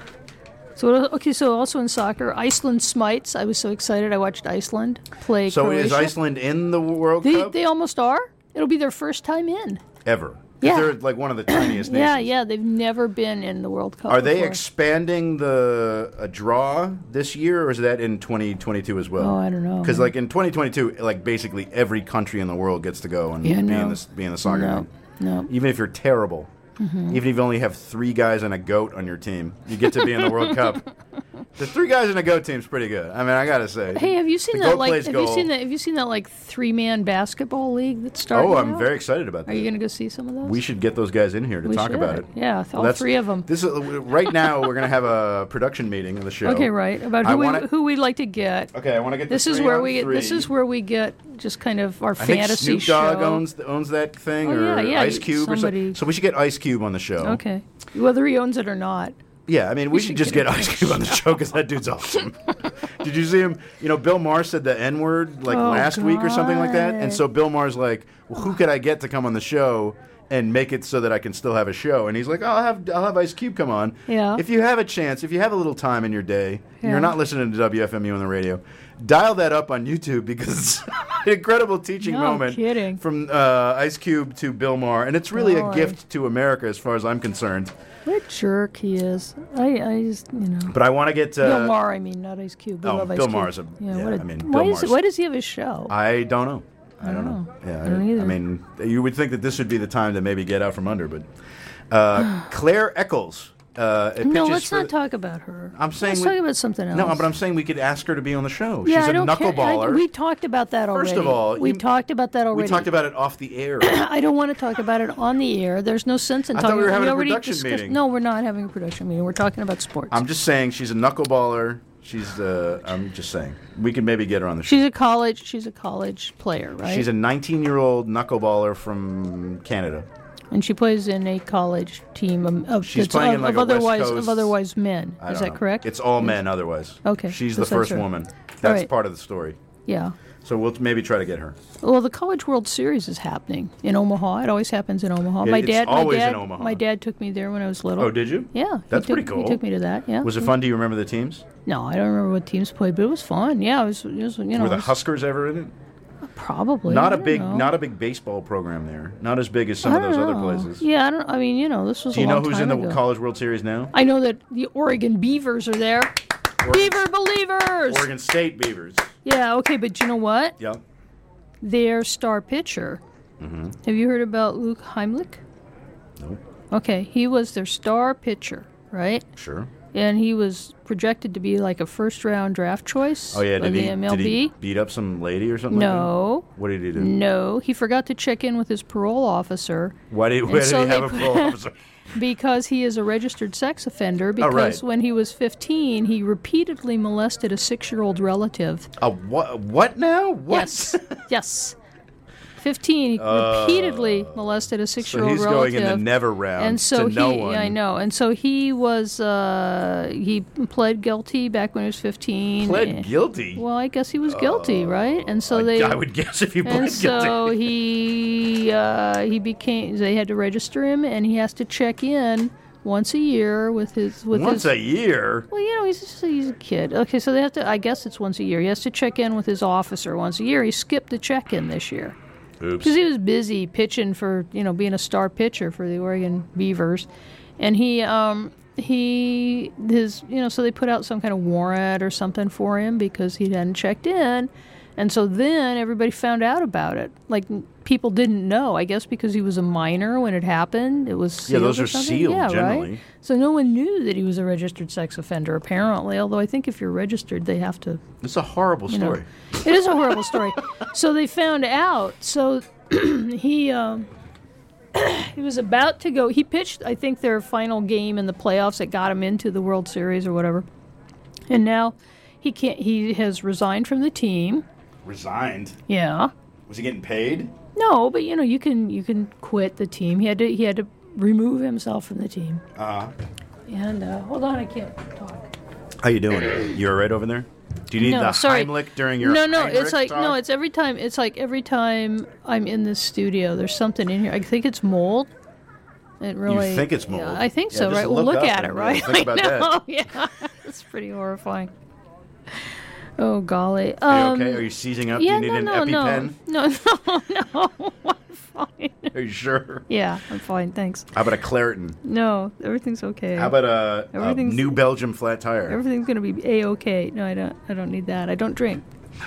Speaker 6: So okay, so also in soccer, Iceland smites. I was so excited. I watched Iceland play.
Speaker 5: So is
Speaker 6: Croatia.
Speaker 5: Iceland in the World
Speaker 6: They
Speaker 5: Cup
Speaker 6: they almost are. It'll be their first time in.
Speaker 5: ever? 'Cause
Speaker 6: Yeah.
Speaker 5: they're like one of the tiniest nations.
Speaker 6: Yeah, yeah. They've never been in the World Cup.
Speaker 5: Are they
Speaker 6: before.
Speaker 5: expanding the a draw this year, or is that in twenty twenty-two as well?
Speaker 6: Oh, I don't know.
Speaker 5: Because like in twenty twenty-two, like basically every country in the world gets to go and
Speaker 6: Yeah,
Speaker 5: be,
Speaker 6: no.
Speaker 5: in the, be in the soccer
Speaker 6: No,
Speaker 5: game.
Speaker 6: no.
Speaker 5: Even if you're terrible, even if you only have three guys and a goat on your team, you get to be in the World Cup. The three guys and a goat team's pretty good. I mean, I gotta say.
Speaker 6: Hey, have you seen
Speaker 5: The
Speaker 6: that?
Speaker 5: goat
Speaker 6: Like,
Speaker 5: plays
Speaker 6: have
Speaker 5: goal.
Speaker 6: you seen that? Have you seen that like three man basketball league that's starting?
Speaker 5: Oh, I'm
Speaker 6: now?
Speaker 5: very excited about that.
Speaker 6: Are you going to go see some of those?
Speaker 5: We should get those guys in here to
Speaker 6: We
Speaker 5: talk about
Speaker 6: should.
Speaker 5: it.
Speaker 6: Yeah, all
Speaker 5: that's-
Speaker 6: three of 'em.
Speaker 5: This is right now. We're gonna have a production meeting of the show.
Speaker 6: Okay, right. About
Speaker 5: I
Speaker 6: who we
Speaker 5: wanna-
Speaker 6: who we'd like to get.
Speaker 5: Okay, I want to get.
Speaker 6: This
Speaker 5: the
Speaker 6: is
Speaker 5: three
Speaker 6: where
Speaker 5: on
Speaker 6: we get.
Speaker 5: three.
Speaker 6: This is where we get just kind of our
Speaker 5: I think
Speaker 6: fantasy
Speaker 5: Snoop Dogg
Speaker 6: show.
Speaker 5: owns owns that thing,
Speaker 6: Oh,
Speaker 5: or
Speaker 6: yeah, yeah,
Speaker 5: Ice Cube, or
Speaker 6: somebody-
Speaker 5: something. So we should get Ice Cube on the show.
Speaker 6: Okay, whether he owns it or not.
Speaker 5: Yeah, I mean, we,
Speaker 6: We
Speaker 5: should,
Speaker 6: should
Speaker 5: just
Speaker 6: get
Speaker 5: get
Speaker 6: him.
Speaker 5: Ice Cube on the show because that dude's awesome. Did you see him? You know, Bill Maher said the N word like
Speaker 6: Oh,
Speaker 5: last week or something like that, and
Speaker 6: God.
Speaker 5: so Bill Maher's like, "Well, who could I get to come on the show and make it so that I can still have a show?" And he's like, oh, "I'll have I'll have Ice Cube come on.
Speaker 6: Yeah.
Speaker 5: If you have a chance, if you have a little time in your day, and
Speaker 6: Yeah.
Speaker 5: you're not listening to W F M U on the radio, dial that up on YouTube because it's an incredible teaching
Speaker 6: No
Speaker 5: moment
Speaker 6: kidding.
Speaker 5: from uh, Ice Cube to Bill Maher, and it's really a
Speaker 6: Boy.
Speaker 5: gift to America as far as I'm concerned.
Speaker 6: What a jerk he is. I, I just, you know.
Speaker 5: But I want to get uh,
Speaker 6: Bill Maher, I mean, not Ice Cube. We
Speaker 5: oh,
Speaker 6: love Ice
Speaker 5: Bill
Speaker 6: Cube.
Speaker 5: Maher's a- yeah,
Speaker 6: what a,
Speaker 5: I mean,
Speaker 6: why,
Speaker 5: Bill
Speaker 6: is,
Speaker 5: Maher's-
Speaker 6: why does he have his show?
Speaker 5: I don't know. I don't know. Yeah,
Speaker 6: I don't either.
Speaker 5: I mean, you would think that this would be the time to maybe get out from under, but uh, Claire Eccles. Uh, it
Speaker 6: no,
Speaker 5: pitches
Speaker 6: let's
Speaker 5: for
Speaker 6: not talk about her.
Speaker 5: I'm saying
Speaker 6: let's
Speaker 5: we-
Speaker 6: talk about something else.
Speaker 5: No, but I'm saying we could ask her to be on the show.
Speaker 6: yeah,
Speaker 5: She's
Speaker 6: I
Speaker 5: a
Speaker 6: don't care. I-
Speaker 5: knuckleballer.
Speaker 6: we talked about that already.
Speaker 5: First of all,
Speaker 6: we
Speaker 5: you-
Speaker 6: talked about that already.
Speaker 5: We talked about it off the air.
Speaker 6: I don't want to talk about it on the air. There's no sense in
Speaker 5: I thought
Speaker 6: talking.
Speaker 5: we were having a
Speaker 6: already
Speaker 5: production
Speaker 6: discussed-
Speaker 5: meeting.
Speaker 6: No, we're not having a production meeting. We're talking about sports.
Speaker 5: I'm just saying she's a knuckleballer. She's. Uh, I'm just saying we could maybe get her on the show.
Speaker 6: she's a college. She's a college player, right?
Speaker 5: She's a nineteen-year-old knuckleballer from Canada.
Speaker 6: And she plays in a college team of, of,
Speaker 5: She's
Speaker 6: that's
Speaker 5: playing
Speaker 6: of,
Speaker 5: in, like,
Speaker 6: of
Speaker 5: a West
Speaker 6: otherwise
Speaker 5: Coast-
Speaker 6: of otherwise men.
Speaker 5: I
Speaker 6: Is
Speaker 5: don't
Speaker 6: that
Speaker 5: know.
Speaker 6: correct?
Speaker 5: It's all men otherwise.
Speaker 6: Okay,
Speaker 5: She's
Speaker 6: so
Speaker 5: the first
Speaker 6: that's her.
Speaker 5: woman. That's
Speaker 6: right.
Speaker 5: part of the story.
Speaker 6: Yeah.
Speaker 5: So we'll maybe try to get her.
Speaker 6: Well, the College World Series is happening in Omaha. It always happens in Omaha.
Speaker 5: It-
Speaker 6: my
Speaker 5: it's
Speaker 6: dad,
Speaker 5: always
Speaker 6: my
Speaker 5: in
Speaker 6: dad,
Speaker 5: Omaha.
Speaker 6: my dad took me there when I was little.
Speaker 5: Oh, did you?
Speaker 6: Yeah,
Speaker 5: That's
Speaker 6: he took,
Speaker 5: pretty cool.
Speaker 6: He took me to that. Yeah.
Speaker 5: Was it fun? Do you remember the teams?
Speaker 6: No, I don't remember what teams played, but it was fun. Yeah, it was. It was you know,
Speaker 5: Were the
Speaker 6: it was-
Speaker 5: Huskers ever in it?
Speaker 6: probably
Speaker 5: Not
Speaker 6: I
Speaker 5: a
Speaker 6: don't
Speaker 5: big,
Speaker 6: know.
Speaker 5: not a big baseball program there. Not as big as some
Speaker 6: I
Speaker 5: of those
Speaker 6: don't
Speaker 5: other
Speaker 6: know.
Speaker 5: places.
Speaker 6: Yeah, I don't. I mean, you know, this was.
Speaker 5: Do you
Speaker 6: a
Speaker 5: know
Speaker 6: long
Speaker 5: who's
Speaker 6: time
Speaker 5: in the
Speaker 6: ago.
Speaker 5: College World Series now?
Speaker 6: I know that the Oregon Beavers are there. Beaver Believers.
Speaker 5: Oregon State Beavers.
Speaker 6: Yeah. Okay, but you know what?
Speaker 5: Yep.
Speaker 6: Their star pitcher.
Speaker 5: Mm-hmm.
Speaker 6: Have you heard about Luke Heimlich?
Speaker 5: Nope.
Speaker 6: Okay, he was their star pitcher, right?
Speaker 5: Sure.
Speaker 6: And he was projected to be like a first round draft choice
Speaker 5: Oh yeah.
Speaker 6: by
Speaker 5: Did
Speaker 6: the
Speaker 5: he,
Speaker 6: M L B.
Speaker 5: did he beat up some lady or something?
Speaker 6: No.
Speaker 5: Like that? What did he do?
Speaker 6: No, he forgot to check in with his parole officer
Speaker 5: Why did, why did
Speaker 6: so
Speaker 5: he have
Speaker 6: they
Speaker 5: a
Speaker 6: put-
Speaker 5: parole officer?
Speaker 6: because he is a registered sex offender because
Speaker 5: Oh, right.
Speaker 6: when he was fifteen, he repeatedly molested a six-year-old relative.
Speaker 5: A what? What now? What?
Speaker 6: Yes. yes. fifteen, he repeatedly molested a
Speaker 5: So
Speaker 6: six-year-old
Speaker 5: he's
Speaker 6: relative.
Speaker 5: going in the never round
Speaker 6: and so
Speaker 5: to
Speaker 6: he,
Speaker 5: no one.
Speaker 6: yeah, I know. And so he was, uh, he pled guilty back when he was fifteen.
Speaker 5: Pled
Speaker 6: Eh,
Speaker 5: guilty.
Speaker 6: Well, I guess he was guilty, right? And so
Speaker 5: I,
Speaker 6: they,
Speaker 5: I would guess if he pled
Speaker 6: and so
Speaker 5: guilty.
Speaker 6: he, uh, he became. They had to register him, and he has to check in once a year with his with
Speaker 5: Once
Speaker 6: his.
Speaker 5: a year.
Speaker 6: Well, you know, he's just, he's a kid. Okay, so they have to. I guess it's once a year. He has to check in with his officer once a year. He skipped the check-in this year.
Speaker 5: Oops.
Speaker 6: Because he was busy pitching for, you know, being a star pitcher for the Oregon Beavers. And he, um, he, his, you know, so they put out some kind of warrant or something for him because he hadn't checked in. And so then everybody found out about it. Like, people didn't know, I guess, because he was a minor when it happened. It was sealed
Speaker 5: Yeah, those
Speaker 6: or
Speaker 5: are
Speaker 6: something.
Speaker 5: sealed
Speaker 6: yeah,
Speaker 5: generally.
Speaker 6: Right? So no one knew that he was a registered sex offender, apparently. Although I think if you're registered, they have to.
Speaker 5: It's a horrible
Speaker 6: You know,
Speaker 5: story.
Speaker 6: it is a horrible story. So they found out. So he um, he was about to go. He pitched, I think, their final game in the playoffs that got him into the World Series or whatever. And now he can't. He has resigned from the team.
Speaker 5: Resigned.
Speaker 6: Yeah.
Speaker 5: Was he getting paid?
Speaker 6: No, but you know, you can you can quit the team. He had to he had to remove himself from the team.
Speaker 5: Uh-huh.
Speaker 6: And uh, hold on, I can't talk.
Speaker 5: How you doing? You all right over there? Do you need
Speaker 6: No,
Speaker 5: the
Speaker 6: sorry.
Speaker 5: Heimlich during your
Speaker 6: No, no,
Speaker 5: Heinrich
Speaker 6: it's like
Speaker 5: talk?
Speaker 6: no, it's every time. It's like every time I'm in this studio, there's something in here. I think it's mold. It really.
Speaker 5: think it's mold?
Speaker 6: Yeah, I think
Speaker 5: Yeah,
Speaker 6: so,
Speaker 5: just
Speaker 6: right? Well,
Speaker 5: look
Speaker 6: look
Speaker 5: up
Speaker 6: at it,
Speaker 5: and, uh,
Speaker 6: right?
Speaker 5: think about
Speaker 6: I know.
Speaker 5: that.
Speaker 6: Yeah, it's pretty horrifying. Oh golly.
Speaker 5: Are you
Speaker 6: Um,
Speaker 5: okay? Are you seizing up?
Speaker 6: Yeah,
Speaker 5: Do you need
Speaker 6: no,
Speaker 5: an
Speaker 6: no,
Speaker 5: EpiPen?
Speaker 6: no, no, no, no. I'm fine.
Speaker 5: Are you sure?
Speaker 6: Yeah, I'm fine. Thanks.
Speaker 5: How about a Claritin?
Speaker 6: No, everything's okay.
Speaker 5: How about a, a
Speaker 6: Everything's-
Speaker 5: New Belgium flat tire?
Speaker 6: Everything's gonna be a-okay. No, I don't. I don't need that. I don't drink.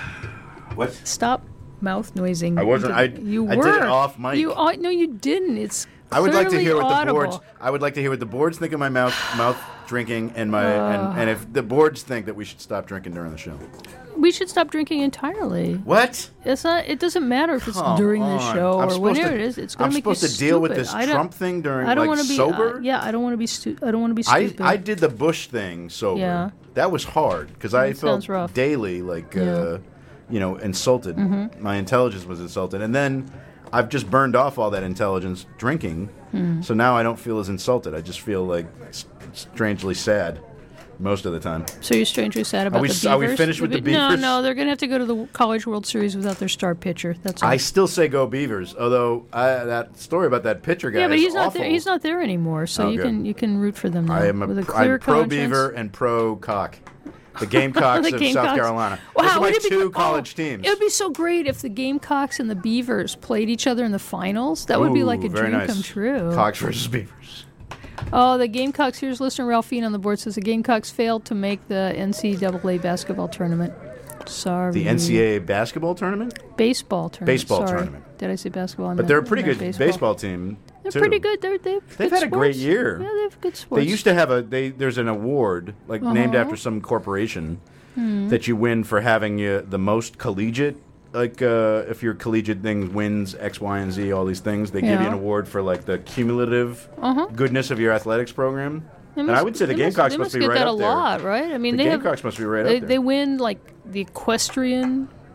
Speaker 5: What?
Speaker 6: Stop mouth noising.
Speaker 5: I wasn't- I-
Speaker 6: You
Speaker 5: I
Speaker 6: were.
Speaker 5: did it off mic.
Speaker 6: You oh, no, you didn't. It's.
Speaker 5: I would like to
Speaker 6: clearly
Speaker 5: hear what
Speaker 6: audible.
Speaker 5: the boards. I would like to hear what the boards think of my mouth mouth drinking and my
Speaker 6: Uh.
Speaker 5: and, and if the boards think that we should stop drinking during the show.
Speaker 6: We should stop drinking entirely.
Speaker 5: What?
Speaker 6: It's not. It doesn't matter if it's
Speaker 5: Come
Speaker 6: during the
Speaker 5: on.
Speaker 6: show
Speaker 5: I'm
Speaker 6: or
Speaker 5: supposed
Speaker 6: whenever
Speaker 5: to-
Speaker 6: it is. It's going
Speaker 5: I'm
Speaker 6: to make you
Speaker 5: supposed to deal with
Speaker 6: stupid.
Speaker 5: this
Speaker 6: I don't-
Speaker 5: Trump thing during
Speaker 6: I don't
Speaker 5: like
Speaker 6: wanna be,
Speaker 5: sober.
Speaker 6: Uh, yeah, I don't want to be. Stu- I don't want to be
Speaker 5: I,
Speaker 6: stupid.
Speaker 5: I did the Bush thing sober.
Speaker 6: Yeah.
Speaker 5: That was hard because I
Speaker 6: That
Speaker 5: felt
Speaker 6: sounds rough.
Speaker 5: daily like,
Speaker 6: Yeah.
Speaker 5: uh, you know, insulted.
Speaker 6: Mhm.
Speaker 5: My intelligence was insulted. And then I've just burned off all that intelligence drinking.
Speaker 6: Hmm.
Speaker 5: So now I don't feel as insulted. I just feel like s- strangely sad most of the time.
Speaker 6: So you're strangely sad about
Speaker 5: we
Speaker 6: the
Speaker 5: s-
Speaker 6: Beavers?
Speaker 5: are we finished with the
Speaker 6: No,
Speaker 5: Beavers?
Speaker 6: no, they're going to have to go to the College World Series without their star pitcher. That's all.
Speaker 5: I still say go Beavers, although I, that story about that pitcher guy
Speaker 6: yeah, but
Speaker 5: is
Speaker 6: he's not
Speaker 5: awful.
Speaker 6: there. He's not there anymore, so
Speaker 5: Oh,
Speaker 6: you
Speaker 5: good.
Speaker 6: can you can root for them now
Speaker 5: I am a,
Speaker 6: with a
Speaker 5: pr-
Speaker 6: clear
Speaker 5: I'm pro
Speaker 6: conscience.
Speaker 5: Beaver and pro Cock. The Gamecocks
Speaker 6: The
Speaker 5: of
Speaker 6: Gamecocks.
Speaker 5: South Carolina.
Speaker 6: Wow,
Speaker 5: Those are my
Speaker 6: would it be-
Speaker 5: two
Speaker 6: oh,
Speaker 5: college teams.
Speaker 6: It would be so great if the Gamecocks and the Beavers played each other in the finals. That would be
Speaker 5: Ooh,
Speaker 6: like a
Speaker 5: very
Speaker 6: dream
Speaker 5: nice.
Speaker 6: come true.
Speaker 5: Cocks versus Beavers.
Speaker 6: Oh, the Gamecocks. Here's listener Ralphine on the board says the Gamecocks failed to make the N C double A basketball tournament. Sorry.
Speaker 5: The N C double A basketball tournament?
Speaker 6: Baseball tournament.
Speaker 5: Baseball
Speaker 6: Sorry.
Speaker 5: tournament.
Speaker 6: Did I say basketball? I
Speaker 5: But
Speaker 6: meant-
Speaker 5: they're a pretty
Speaker 6: I meant
Speaker 5: good baseball, team.
Speaker 6: They're
Speaker 5: too.
Speaker 6: pretty good. They're, they've
Speaker 5: They've
Speaker 6: good
Speaker 5: had a great
Speaker 6: sports.
Speaker 5: year.
Speaker 6: Yeah, they have good sports.
Speaker 5: They used to have a they. There's an award like named
Speaker 6: Uh-huh.
Speaker 5: after some corporation
Speaker 6: Hmm.
Speaker 5: that you win for having uh, the most collegiate. Like uh, if your collegiate thing wins X, Y, and Z, all these things, they give you
Speaker 6: Yeah.
Speaker 5: an award for like the cumulative
Speaker 6: Uh-huh.
Speaker 5: goodness of your athletics program.
Speaker 6: They
Speaker 5: and I
Speaker 6: must-
Speaker 5: would say the
Speaker 6: they must-
Speaker 5: Gamecocks
Speaker 6: they
Speaker 5: must,
Speaker 6: must
Speaker 5: be
Speaker 6: get
Speaker 5: right
Speaker 6: that
Speaker 5: up
Speaker 6: a
Speaker 5: there.
Speaker 6: lot, right? I mean,
Speaker 5: the
Speaker 6: they have-
Speaker 5: Gamecocks must be right
Speaker 6: they,
Speaker 5: up there.
Speaker 6: They win like the equestrian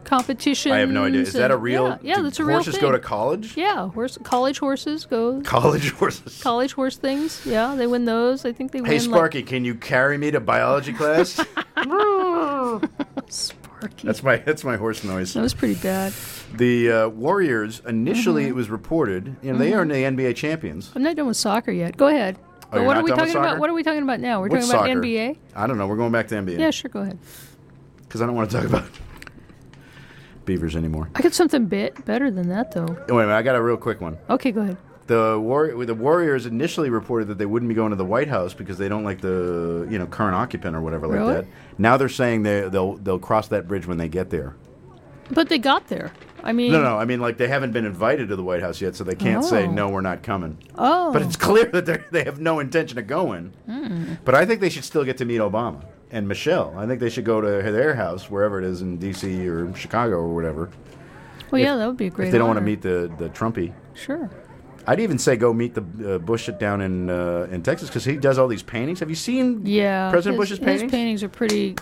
Speaker 6: competitions.
Speaker 5: I have no idea. Is that a
Speaker 6: and-
Speaker 5: real?
Speaker 6: Yeah, yeah
Speaker 5: do
Speaker 6: that's a real
Speaker 5: horses
Speaker 6: thing.
Speaker 5: go to college?
Speaker 6: Yeah, horse, college horses go.
Speaker 5: College horses.
Speaker 6: College horse things. Yeah, they win those. I think they
Speaker 5: Hey
Speaker 6: win.
Speaker 5: Sparky, can you carry me to biology class?
Speaker 6: Like, Sparky.
Speaker 5: That's my that's my horse noise.
Speaker 6: That was pretty bad.
Speaker 5: The uh, Warriors initially
Speaker 6: Mm-hmm.
Speaker 5: it was reported, you know, they are the N B A champions.
Speaker 6: I'm not done with soccer yet. Go ahead.
Speaker 5: Oh,
Speaker 6: But
Speaker 5: you're
Speaker 6: what
Speaker 5: not
Speaker 6: are we
Speaker 5: done with
Speaker 6: talking about?
Speaker 5: soccer?
Speaker 6: What are we talking about now? We're
Speaker 5: What's
Speaker 6: talking about
Speaker 5: soccer?
Speaker 6: N B A.
Speaker 5: I don't know. We're going back to N B A.
Speaker 6: Yeah, sure. Go ahead.
Speaker 5: Because I don't want to talk about Beavers anymore.
Speaker 6: I got something bit better than that though.
Speaker 5: Wait a minute, I got a real quick one.
Speaker 6: Okay, go ahead.
Speaker 5: The War- the Warriors initially reported that they wouldn't be going to the White House because they don't like the you know current occupant or whatever like
Speaker 6: Really?
Speaker 5: that. Now they're saying they they'll they'll cross that bridge when they get there.
Speaker 6: But they got there. I mean,
Speaker 5: No, no, I mean like they haven't been invited to the White House yet, so they can't say
Speaker 6: Oh.
Speaker 5: no, we're not coming.
Speaker 6: Oh,
Speaker 5: But it's clear that they they have no intention of going.
Speaker 6: Hmm.
Speaker 5: But I think they should still get to meet Obama and Michelle. I think they should go to their house wherever it is in D C or Chicago or whatever.
Speaker 6: well,
Speaker 5: if-
Speaker 6: yeah, that would be a great.
Speaker 5: If they don't want to
Speaker 6: honor.
Speaker 5: meet the the Trumpy.
Speaker 6: Sure.
Speaker 5: I'd even say go meet the uh, Bush down in uh, in Texas because he does all these paintings. Have you seen
Speaker 6: Yeah,
Speaker 5: President
Speaker 6: his,
Speaker 5: Bush's paintings?
Speaker 6: His paintings are pretty,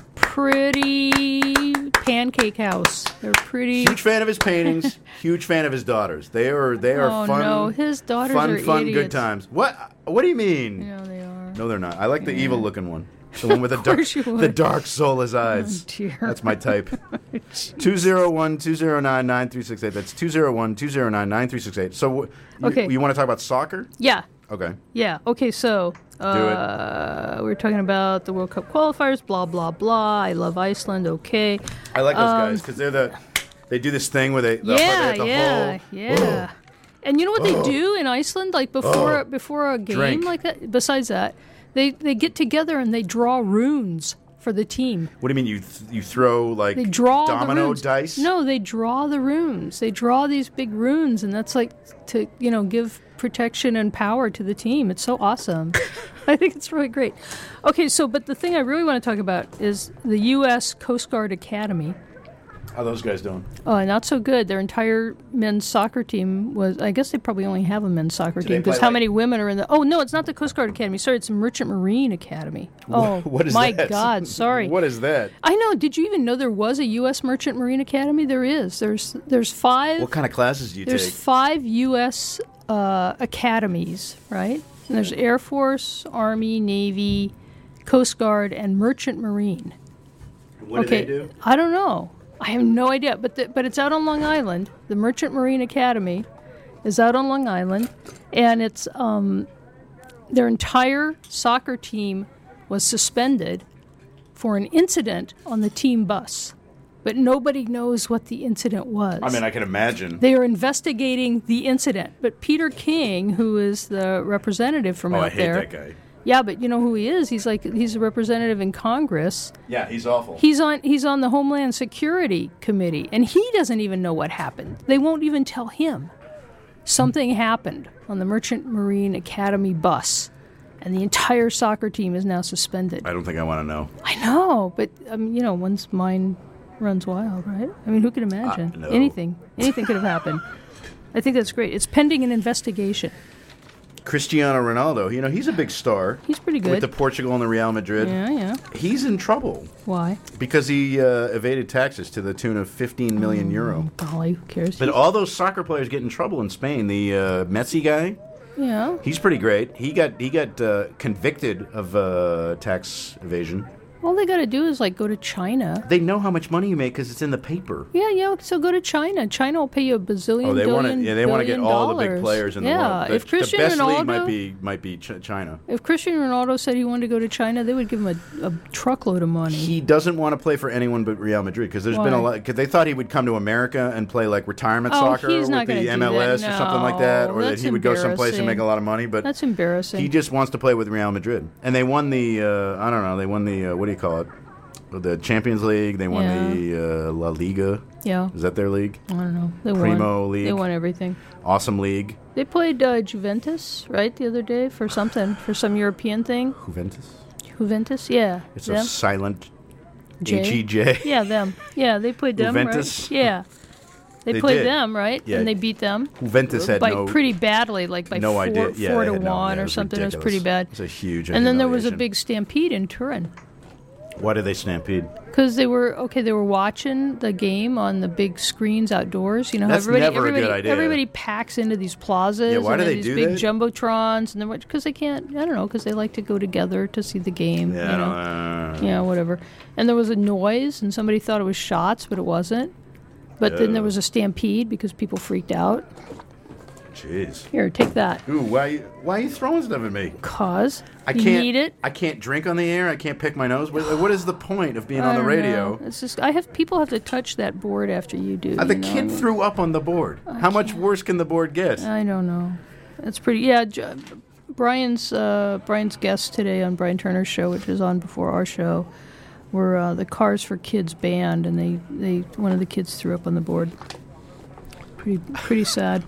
Speaker 6: pretty pancake house. They're pretty.
Speaker 5: Huge fan of his paintings. Huge fan of his daughters. They are they are
Speaker 6: Oh,
Speaker 5: fun.
Speaker 6: no, his daughters
Speaker 5: fun,
Speaker 6: are
Speaker 5: fun, good
Speaker 6: idiots.
Speaker 5: times. What? What do you mean?
Speaker 6: Yeah, they are.
Speaker 5: No, they're not. I like the evil looking one. The one with the dark,
Speaker 6: course you would.
Speaker 5: the dark soulless eyes.
Speaker 6: Oh, dear.
Speaker 5: That's my type. two zero one, two zero nine, nine three six eight. That's two zero one, two zero nine, nine three six eight. So, wh- you,
Speaker 6: Okay.
Speaker 5: you want to talk about soccer?
Speaker 6: Yeah,
Speaker 5: Okay.
Speaker 6: yeah. Okay, so uh, we were talking about the World Cup qualifiers. Blah blah blah. I love Iceland. Okay.
Speaker 5: I like those
Speaker 6: Um,
Speaker 5: guys because they're the they do this thing where they the,
Speaker 6: Yeah,
Speaker 5: they, the
Speaker 6: yeah,
Speaker 5: whole,
Speaker 6: yeah. And you know what they do in Iceland, like before before a game
Speaker 5: Drink.
Speaker 6: like that. Besides that, they they get together and they draw runes for the team.
Speaker 5: What do you mean you th- you throw like
Speaker 6: They draw the
Speaker 5: domino
Speaker 6: runes.
Speaker 5: dice?
Speaker 6: No, they draw the runes. They draw these big runes, and that's like to you know give protection and power to the team. It's so awesome. I think it's really great. Okay, so but the thing I really want to talk about is the U S Coast Guard Academy.
Speaker 5: How those guys doing?
Speaker 6: Oh, not so good. Their entire men's soccer team was. I guess they probably only have a men's soccer
Speaker 5: Do
Speaker 6: team
Speaker 5: they
Speaker 6: because
Speaker 5: play
Speaker 6: how
Speaker 5: like-
Speaker 6: many women are in the? Oh no, it's not the Coast Guard Academy. Sorry, it's the Merchant Marine Academy. Oh,
Speaker 5: what is
Speaker 6: my
Speaker 5: that?
Speaker 6: God, sorry.
Speaker 5: What is that?
Speaker 6: I know. Did you even know there was a U S Merchant Marine Academy? There is. There's there's five.
Speaker 5: What kind of classes do you
Speaker 6: there's
Speaker 5: take?
Speaker 6: five U S uh, academies, right? And there's Air Force, Army, Navy, Coast Guard, and Merchant Marine.
Speaker 5: What
Speaker 6: okay,
Speaker 5: do they do?
Speaker 6: I don't know. I have no idea. But the, but it's out on Long Island. The Merchant Marine Academy is out on Long Island, and it's um, their entire soccer team was suspended for an incident on the team bus. But nobody knows what the incident was.
Speaker 5: I mean, I can imagine.
Speaker 6: They are investigating the incident. But Peter King, who is the representative from
Speaker 5: oh,
Speaker 6: out
Speaker 5: I hate
Speaker 6: there,
Speaker 5: that guy.
Speaker 6: yeah, but you know who he is? He's like he's a representative in Congress.
Speaker 5: Yeah, he's awful.
Speaker 6: He's on he's on the Homeland Security Committee, and he doesn't even know what happened. They won't even tell him. Something happened on the Merchant Marine Academy bus, and the entire soccer team is now suspended.
Speaker 5: I don't think I want to know.
Speaker 6: I know, but um, you know, one's mind runs wild, right? I mean, who could imagine?
Speaker 5: Uh, no.
Speaker 6: Anything, anything could have happened. I think that's great. It's pending an investigation.
Speaker 5: Cristiano Ronaldo, you know, he's a big star.
Speaker 6: He's pretty good.
Speaker 5: With the Portugal and the Real Madrid.
Speaker 6: Yeah, yeah.
Speaker 5: He's in trouble
Speaker 6: Why?
Speaker 5: because he uh, evaded taxes to the tune of fifteen million euro.
Speaker 6: Golly, who cares?
Speaker 5: But all those soccer players get in trouble in Spain. The uh, Messi guy,
Speaker 6: yeah.
Speaker 5: he's pretty great. He got he got uh, convicted of uh, tax evasion.
Speaker 6: All they got to do is like go to China.
Speaker 5: They know how much money you make because it's in the paper.
Speaker 6: Yeah, yeah. So go to China. China will pay you a bazillion.
Speaker 5: Oh, they want to.
Speaker 6: billion,
Speaker 5: Yeah, they want to get
Speaker 6: billion
Speaker 5: all the big
Speaker 6: dollars.
Speaker 5: players in
Speaker 6: yeah,
Speaker 5: the world. The,
Speaker 6: if Cristiano
Speaker 5: the best
Speaker 6: Ronaldo,
Speaker 5: league might be might be Ch- China.
Speaker 6: if Cristiano Ronaldo said he wanted to go to China, they would give him a, a truckload of money.
Speaker 5: He doesn't want to play for anyone but Real Madrid because there's been a
Speaker 6: Why?
Speaker 5: lot. Because they thought he would come to America and play like retirement
Speaker 6: Oh,
Speaker 5: soccer
Speaker 6: he's
Speaker 5: with
Speaker 6: not gonna
Speaker 5: the
Speaker 6: do
Speaker 5: M L S
Speaker 6: that.
Speaker 5: or something like that,
Speaker 6: No,
Speaker 5: or that
Speaker 6: that's
Speaker 5: he would go someplace and make a
Speaker 6: embarrassing.
Speaker 5: lot of money. But
Speaker 6: That's embarrassing.
Speaker 5: he just wants to play with Real Madrid, and they won the. Uh, I don't know. They won the. Uh, what do you call it? The Champions League. They won
Speaker 6: Yeah.
Speaker 5: the uh, La Liga.
Speaker 6: yeah,
Speaker 5: Is that their league?
Speaker 6: I don't know. They
Speaker 5: Primo
Speaker 6: won.
Speaker 5: League.
Speaker 6: They won everything.
Speaker 5: Awesome league.
Speaker 6: They played uh, Juventus right the other day for something for some European thing.
Speaker 5: Juventus.
Speaker 6: Juventus, yeah.
Speaker 5: It's
Speaker 6: them.
Speaker 5: a silent
Speaker 6: J?
Speaker 5: H E J.
Speaker 6: Yeah, them. Yeah, they played them,
Speaker 5: Juventus?
Speaker 6: right? Yeah. They,
Speaker 5: They
Speaker 6: played
Speaker 5: did.
Speaker 6: them, right?
Speaker 5: Yeah.
Speaker 6: And they beat them
Speaker 5: Juventus had
Speaker 6: by
Speaker 5: no
Speaker 6: pretty badly, like by
Speaker 5: no
Speaker 6: four,
Speaker 5: idea. Yeah,
Speaker 6: four
Speaker 5: they
Speaker 6: to
Speaker 5: had no-
Speaker 6: one
Speaker 5: yeah, it
Speaker 6: or
Speaker 5: was
Speaker 6: something. It was
Speaker 5: ridiculous.
Speaker 6: pretty bad.
Speaker 5: It's a huge.
Speaker 6: And then there was a
Speaker 5: humiliation.
Speaker 6: big stampede in Turin.
Speaker 5: Why did they stampede?
Speaker 6: Because they were okay. They were watching the game on the big screens outdoors. You know, how
Speaker 5: That's
Speaker 6: everybody,
Speaker 5: never a good
Speaker 6: everybody,
Speaker 5: idea.
Speaker 6: everybody packs into these plazas.
Speaker 5: Yeah, why
Speaker 6: and
Speaker 5: do
Speaker 6: have
Speaker 5: they
Speaker 6: these
Speaker 5: do
Speaker 6: big
Speaker 5: that?
Speaker 6: jumbotrons? And then because they can't, I don't know, because they like to go together to see the game.
Speaker 5: Yeah,
Speaker 6: you know?
Speaker 5: uh,
Speaker 6: Yeah, whatever. And there was a noise, and somebody thought it was shots, but it wasn't. But then there was a stampede because people freaked out.
Speaker 5: Jeez.
Speaker 6: Here, take that.
Speaker 5: Ooh, why why are you throwing stuff at me?
Speaker 6: Cause
Speaker 5: I
Speaker 6: you
Speaker 5: can't
Speaker 6: need it.
Speaker 5: I can't drink on the air. I can't pick my nose. What, what is the point of being
Speaker 6: I
Speaker 5: on the
Speaker 6: don't
Speaker 5: radio?
Speaker 6: know. It's just I have people have to touch that board after you do.
Speaker 5: Uh, the
Speaker 6: you know?
Speaker 5: kid
Speaker 6: I mean,
Speaker 5: threw up on the board. How much worse can the board get?
Speaker 6: I don't know. It's pretty. Yeah, J- Brian's uh, Brian's guests today on Brian Turner's show, which is on before our show, were uh, the Cars for Kids band, and they, they one of the kids threw up on the board. Pretty pretty sad.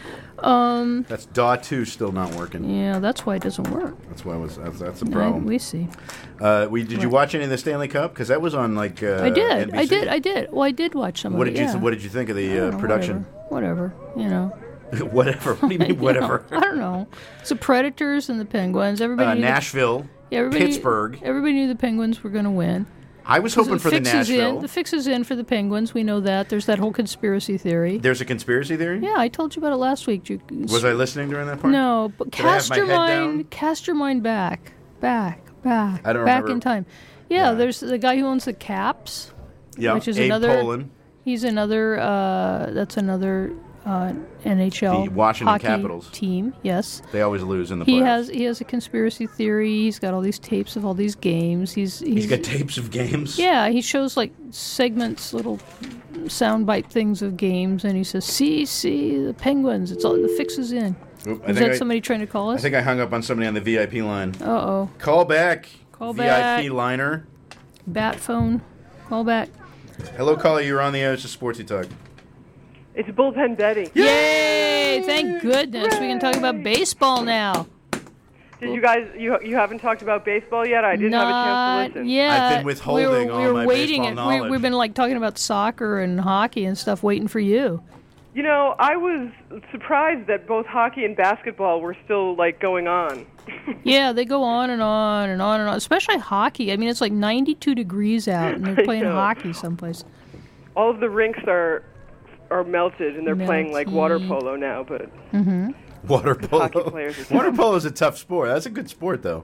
Speaker 6: Um,
Speaker 5: That's D A W two still not working.
Speaker 6: yeah, that's why it doesn't work.
Speaker 5: That's why it was. That's, that's a
Speaker 6: I,
Speaker 5: problem.
Speaker 6: we see.
Speaker 5: Uh, we did you watch any of the Stanley Cup? Because that was on like. Uh,
Speaker 6: I did.
Speaker 5: N B C.
Speaker 6: I did. I did. Well, I did watch some
Speaker 5: What
Speaker 6: of
Speaker 5: did
Speaker 6: it.
Speaker 5: you
Speaker 6: yeah.
Speaker 5: What did you think of
Speaker 6: I
Speaker 5: the
Speaker 6: don't
Speaker 5: uh,
Speaker 6: know,
Speaker 5: production?
Speaker 6: Whatever. whatever. You know.
Speaker 5: Whatever. What do you mean
Speaker 6: You know,
Speaker 5: whatever?
Speaker 6: I don't know. It's the Predators and the Penguins. Everybody.
Speaker 5: Uh,
Speaker 6: knew the-
Speaker 5: Nashville.
Speaker 6: yeah, everybody,
Speaker 5: Pittsburgh.
Speaker 6: Everybody knew the Penguins were going to win.
Speaker 5: I was hoping for the
Speaker 6: fix is
Speaker 5: Nashville.
Speaker 6: in. The fix is in for the Penguins. We know that. There's that whole conspiracy theory.
Speaker 5: There's a conspiracy theory.
Speaker 6: Yeah, I told you about it last week. You,
Speaker 5: Was I listening during that part?
Speaker 6: No, but
Speaker 5: Did I have
Speaker 6: cast
Speaker 5: my
Speaker 6: your
Speaker 5: head
Speaker 6: mind.
Speaker 5: down?
Speaker 6: Cast your mind back, back, back,
Speaker 5: I don't
Speaker 6: back
Speaker 5: remember.
Speaker 6: in time. Yeah,
Speaker 5: Yeah.
Speaker 6: there's the guy who owns the Caps.
Speaker 5: Yeah.
Speaker 6: which is
Speaker 5: Abe
Speaker 6: another.
Speaker 5: Pollin.
Speaker 6: He's another. Uh, that's another uh, N H L
Speaker 5: The Washington
Speaker 6: hockey
Speaker 5: Capitals.
Speaker 6: team. Yes.
Speaker 5: They always lose in the
Speaker 6: He
Speaker 5: playoffs.
Speaker 6: has he has a conspiracy theory. He's got all these tapes of all these games. He's he's,
Speaker 5: He's got tapes of games.
Speaker 6: yeah. He shows like segments, little soundbite things of games, and he says, "See, see the Penguins. It's all the fix is in."
Speaker 5: Oop, I
Speaker 6: Is
Speaker 5: think
Speaker 6: that
Speaker 5: I-
Speaker 6: somebody trying to call
Speaker 5: I
Speaker 6: us?
Speaker 5: think I hung up on somebody on the V I P line.
Speaker 6: Uh oh.
Speaker 5: Call back.
Speaker 6: Call
Speaker 5: V I P
Speaker 6: back.
Speaker 5: liner.
Speaker 6: Bat phone. Call back.
Speaker 5: Hello, caller. You're on the air. It's just Sportsy Talk.
Speaker 7: It's Bullpen Betty.
Speaker 6: Yay! Thank goodness we can talk about baseball now.
Speaker 7: Did you guys, you you haven't talked about baseball yet? I didn't have a chance
Speaker 6: Not
Speaker 7: to listen.
Speaker 6: yet.
Speaker 5: I've been withholding
Speaker 6: we were,
Speaker 5: all
Speaker 6: we were
Speaker 5: my
Speaker 6: waiting
Speaker 5: baseball
Speaker 6: and
Speaker 5: knowledge.
Speaker 6: We, we've been like talking about soccer and hockey and stuff, waiting for you.
Speaker 7: You know, I was surprised that both hockey and basketball were still like going on.
Speaker 6: Yeah, they go on and on and on and on, especially hockey. I mean, it's like ninety-two degrees out, and they're
Speaker 7: I
Speaker 6: playing
Speaker 7: know.
Speaker 6: hockey someplace.
Speaker 7: All of the rinks are are melted, and they're playing like water polo now. But
Speaker 5: Water polo.
Speaker 7: hockey players are
Speaker 5: Water polo is a tough sport. That's a good sport, though.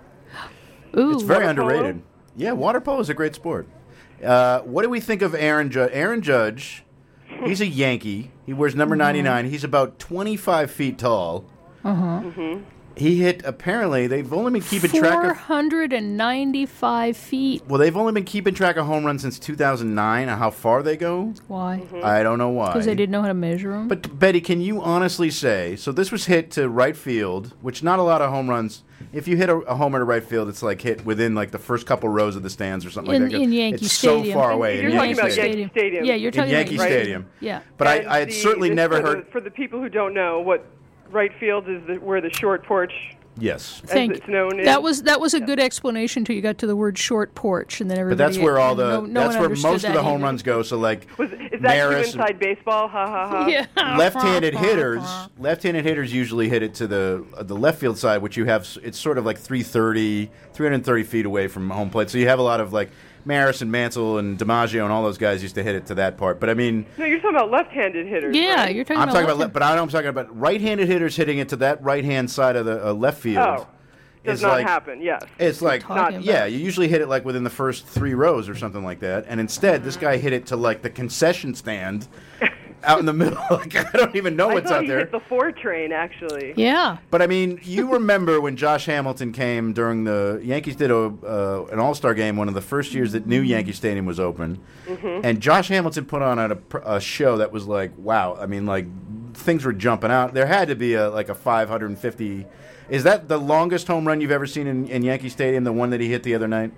Speaker 6: Ooh,
Speaker 5: It's very
Speaker 7: Water polo?
Speaker 5: underrated. Yeah, water polo is a great sport. Uh, what do we think of Aaron Judge? Aaron Judge, he's a Yankee. He wears number ninety-nine. He's about twenty-five feet tall.
Speaker 6: uh-huh.
Speaker 5: He hit, apparently, they've only been keeping
Speaker 6: four
Speaker 5: track of.
Speaker 6: hundred ninety-five feet.
Speaker 5: Well, they've only been keeping track of home runs since two thousand nine. And how far they go,
Speaker 6: Why?
Speaker 5: I don't know why.
Speaker 6: Because they didn't know how to measure them.
Speaker 5: But Betty, can you honestly say, so this was hit to right field, which not a lot of home runs. If you hit a, a homer to right field, it's like hit within like the first couple rows of the stands or something
Speaker 6: in,
Speaker 5: like that.
Speaker 6: in Yankee
Speaker 5: it's
Speaker 6: Stadium.
Speaker 5: so far away.
Speaker 7: You're
Speaker 5: in
Speaker 7: talking
Speaker 5: Yankee
Speaker 7: about
Speaker 5: Stadium.
Speaker 7: Yankee Stadium.
Speaker 6: Yeah, you're
Speaker 5: In
Speaker 6: talking
Speaker 5: Yankee
Speaker 6: about
Speaker 5: Stadium.
Speaker 6: Yeah.
Speaker 5: But I,
Speaker 7: And
Speaker 5: I had
Speaker 7: the-
Speaker 5: certainly
Speaker 7: this-
Speaker 5: never
Speaker 7: for
Speaker 5: heard.
Speaker 7: The, for the people who don't know, what right field is the, where the short porch,
Speaker 5: Yes.
Speaker 7: as
Speaker 6: Thank
Speaker 7: it's known, is.
Speaker 6: That was that was a good explanation till you got to the word short porch, and then
Speaker 5: But
Speaker 6: everybody.
Speaker 5: that's where all the
Speaker 6: no, no
Speaker 5: that's
Speaker 6: one
Speaker 5: where
Speaker 6: understood
Speaker 5: most of
Speaker 6: that
Speaker 5: the home
Speaker 6: either.
Speaker 5: runs go. So like
Speaker 7: Was, is that
Speaker 5: Maris
Speaker 7: true inside baseball? Ha ha ha.
Speaker 6: Yeah.
Speaker 5: left-handed hitters, left-handed hitters usually hit it to the uh, the left field side, which you have. s- It's sort of like three thirty, three hundred thirty feet away from home plate. So you have a lot of like Maris and Mansell and DiMaggio and all those guys used to hit it to that part. But I mean,
Speaker 7: No, you're talking about left-handed hitters.
Speaker 6: Yeah,
Speaker 7: right?
Speaker 6: you're talking
Speaker 5: I'm
Speaker 6: about.
Speaker 5: talking about,
Speaker 6: left-
Speaker 5: le- but I know I'm talking about right-handed hitters hitting it to that right-hand side of the uh, left field.
Speaker 7: Oh, does
Speaker 5: is
Speaker 7: not
Speaker 5: like,
Speaker 7: happen. Yes.
Speaker 5: It's like,
Speaker 6: talking
Speaker 5: not, yeah,
Speaker 6: about?
Speaker 5: you usually hit it like within the first three rows or something like that. And instead, this guy hit it to like the concession stand out in the middle. Like, I don't even know
Speaker 7: I
Speaker 5: what's
Speaker 7: thought
Speaker 5: out
Speaker 7: he
Speaker 5: there.
Speaker 7: hit the four train actually.
Speaker 6: Yeah.
Speaker 5: But I mean, you remember when Josh Hamilton came during the Yankees did a uh, an All Star game, one of the first years that new Yankee Stadium was open,
Speaker 7: Mm-hmm.
Speaker 5: and Josh Hamilton put on a, pr- a show that was like, wow. I mean, like things were jumping out. There had to be a like a five hundred fifty. Is that the longest home run you've ever seen in, in Yankee Stadium? The one that he hit the other night?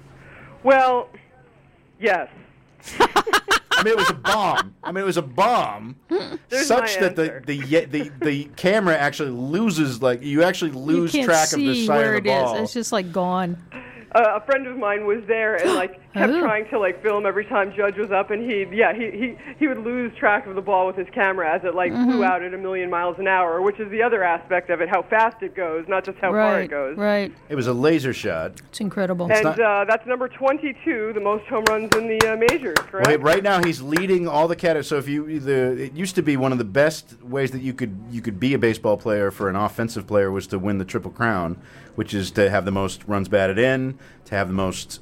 Speaker 7: Well, yes.
Speaker 5: I mean, it was a bomb. I mean, it was a bomb,
Speaker 7: There's
Speaker 5: such
Speaker 7: my
Speaker 5: that the,
Speaker 7: answer.
Speaker 5: the ye- the the camera actually loses, like you actually lose
Speaker 6: you can't
Speaker 5: track
Speaker 6: see
Speaker 5: of the side
Speaker 6: where
Speaker 5: of the
Speaker 6: it is.
Speaker 5: ball.
Speaker 6: It's just like gone.
Speaker 7: Uh, a friend of mine was there, and like kept
Speaker 6: Oh.
Speaker 7: trying to like film every time Judge was up, and he yeah he he he would lose track of the ball with his camera as it like
Speaker 6: Mm-hmm.
Speaker 7: flew out at a million miles an hour, which is the other aspect of it, how fast it goes, not just how far it
Speaker 6: Right,
Speaker 7: goes.
Speaker 6: right.
Speaker 5: It was a laser shot.
Speaker 6: It's incredible.
Speaker 7: And
Speaker 5: not-
Speaker 7: uh, that's number twenty-two, the most home runs in the uh, majors, correct?
Speaker 5: Wait, right now he's leading all the categories. So if you the it used to be one of the best ways that you could you could be a baseball player for an offensive player was to win the Triple Crown, which is to have the most runs batted in, to have the most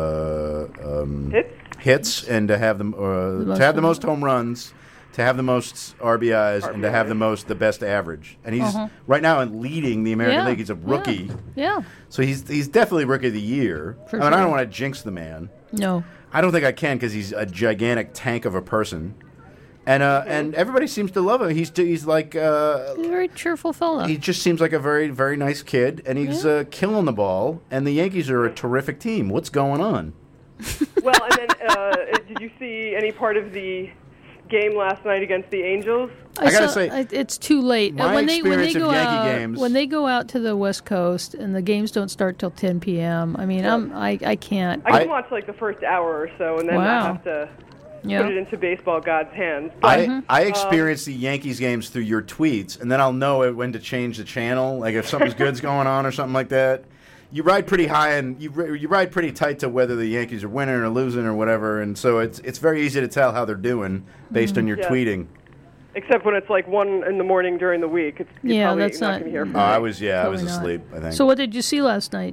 Speaker 5: uh, um,
Speaker 7: Hits?
Speaker 5: hits, and to have the uh,
Speaker 6: most
Speaker 5: to have the
Speaker 6: home
Speaker 5: most home runs, to have the most R B Is, and to have the most the best average. And he's right now in leading the American
Speaker 6: Uh-huh. Yeah,
Speaker 5: League. He's a
Speaker 6: yeah.
Speaker 5: rookie,
Speaker 6: Yeah.
Speaker 5: so he's he's definitely rookie of the year.
Speaker 6: For
Speaker 5: I mean, I
Speaker 6: sure.
Speaker 5: don't want to jinx the man.
Speaker 6: No.
Speaker 5: I don't think I can because he's a gigantic tank of a person, and uh, and everybody seems to love him. He's he's like uh,
Speaker 6: He's a very cheerful fella.
Speaker 5: he just seems like a very very nice kid, and he's
Speaker 6: Yeah.
Speaker 5: uh, killing the ball. And the Yankees are a terrific team. What's going on?
Speaker 7: Well, and then uh, did you see any part of the game last night against the Angels?
Speaker 5: I gotta
Speaker 6: saw-
Speaker 5: say,
Speaker 6: I- it's too late.
Speaker 5: my
Speaker 6: when they when they
Speaker 5: experience of
Speaker 6: go
Speaker 5: Yankee
Speaker 6: out,
Speaker 5: games-
Speaker 6: when they go out to the West Coast and the games don't start till ten p.m. I mean, I'm I I can't.
Speaker 7: I can
Speaker 5: I-
Speaker 7: watch like the first hour or so, and then
Speaker 6: Wow.
Speaker 7: I have to
Speaker 6: Yeah.
Speaker 7: put it into baseball god's hands.
Speaker 5: I I experience the Yankees games through your tweets, and then I'll know when to change the channel. Like if something's good's going on or something like that. You ride pretty high and you ri- you ride pretty tight to whether the Yankees are winning or losing or whatever, and so it's it's very easy to tell how they're doing based on your
Speaker 7: Yeah.
Speaker 5: tweeting.
Speaker 7: Except when it's like one in the morning during the week. It's you're
Speaker 6: Yeah,
Speaker 7: probably
Speaker 6: that's
Speaker 7: not,
Speaker 6: not-
Speaker 7: going to hear from
Speaker 5: Oh,
Speaker 7: me.
Speaker 5: I was yeah, I was
Speaker 6: Probably not.
Speaker 5: asleep. I think.
Speaker 6: So what did you see last night?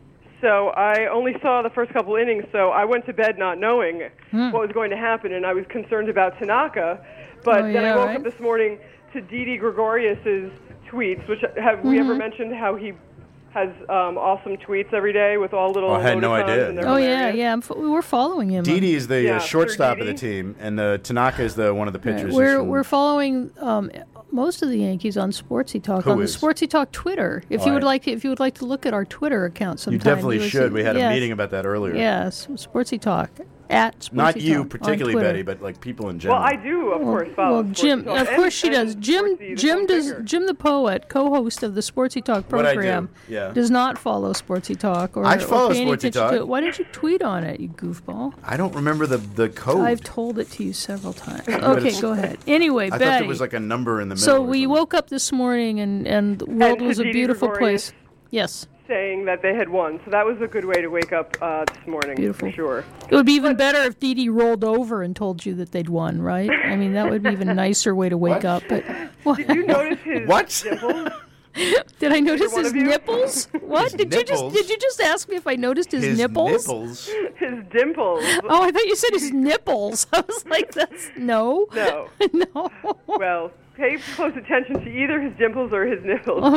Speaker 7: So I only saw the first couple innings, so I went to bed not knowing what was going to happen, and I was concerned about Tanaka. But
Speaker 6: Hmm. Oh,
Speaker 7: then
Speaker 6: yeah,
Speaker 7: I woke
Speaker 6: right?
Speaker 7: up this morning to Didi Gregorius's tweets, which have we
Speaker 6: Mm-hmm.
Speaker 7: ever mentioned how he has um, awesome tweets every day with all little
Speaker 5: Oh, I had no
Speaker 7: emoticons,
Speaker 5: idea.
Speaker 7: and they're
Speaker 6: Oh yeah,
Speaker 7: hilarious.
Speaker 6: yeah. I'm f- we're following him.
Speaker 5: Didi is the
Speaker 7: Yeah,
Speaker 5: uh,
Speaker 7: Sir
Speaker 5: shortstop of the
Speaker 7: Didi.
Speaker 5: team, and uh, Tanaka is the one of the
Speaker 6: Right.
Speaker 5: pitchers.
Speaker 6: We're
Speaker 5: who's-
Speaker 6: we're following um, most of the Yankees on Sportsy Talk
Speaker 5: Who
Speaker 6: on
Speaker 5: is?
Speaker 6: the Sportsy Talk Twitter. If
Speaker 5: Oh,
Speaker 6: you would
Speaker 5: I-
Speaker 6: like, if you would like to look at our Twitter account sometime,
Speaker 5: you definitely
Speaker 6: would
Speaker 5: should.
Speaker 6: see-
Speaker 5: We had
Speaker 6: yes,
Speaker 5: a meeting about that earlier.
Speaker 6: Yes, Sportsy Talk at Sportsy
Speaker 5: Not you
Speaker 6: Talk on
Speaker 5: particularly,
Speaker 6: Twitter.
Speaker 5: Betty, but like people in general.
Speaker 7: Well, I do, of course, follow
Speaker 6: Well,
Speaker 7: Sportsy
Speaker 6: Jim,
Speaker 7: Talk.
Speaker 6: of
Speaker 7: And-
Speaker 6: course she
Speaker 7: and
Speaker 6: does. Jim,
Speaker 7: Sportsy, the
Speaker 6: Jim
Speaker 7: phone
Speaker 6: does.
Speaker 7: figure.
Speaker 6: Jim the poet, co-host of the Sportsy Talk
Speaker 5: What'd I do?
Speaker 6: program,
Speaker 5: Yeah.
Speaker 6: does not follow Sportsy Talk or,
Speaker 5: I
Speaker 6: or
Speaker 5: follow
Speaker 6: pay any
Speaker 5: Sportsy
Speaker 6: attention
Speaker 5: Talk.
Speaker 6: to it. Why didn't you tweet on it, you goofball?
Speaker 5: I don't remember the the code.
Speaker 6: I've told it to you several times. Okay, go ahead. Anyway,
Speaker 5: I thought
Speaker 6: Betty.
Speaker 5: there was like a number in the middle.
Speaker 6: So
Speaker 5: or
Speaker 6: we
Speaker 5: something.
Speaker 6: woke up this morning and and the world
Speaker 7: And
Speaker 6: was a
Speaker 7: Didi
Speaker 6: beautiful
Speaker 7: Gregorius.
Speaker 6: place. Yes,
Speaker 7: saying that they had won. So that was a good way to wake up uh, this morning,
Speaker 6: Beautiful.
Speaker 7: for sure.
Speaker 6: it would be even better if Didi rolled over and told you that they'd won, right? I mean, that would be even a nicer way to wake
Speaker 5: What?
Speaker 6: up. But what?
Speaker 7: Did you notice his
Speaker 5: What?
Speaker 7: dimples?
Speaker 6: Did I notice
Speaker 7: one
Speaker 6: his
Speaker 7: of you?
Speaker 6: nipples? What
Speaker 5: His
Speaker 6: did you just
Speaker 5: nipples?
Speaker 6: did you just ask me if I noticed his,
Speaker 5: his
Speaker 6: nipples?
Speaker 5: nipples.
Speaker 7: His dimples.
Speaker 6: Oh, I thought you said his nipples. I was like, that's no,
Speaker 7: No.
Speaker 6: no.
Speaker 7: Well, pay close attention to either his dimples or his nipples. but, um,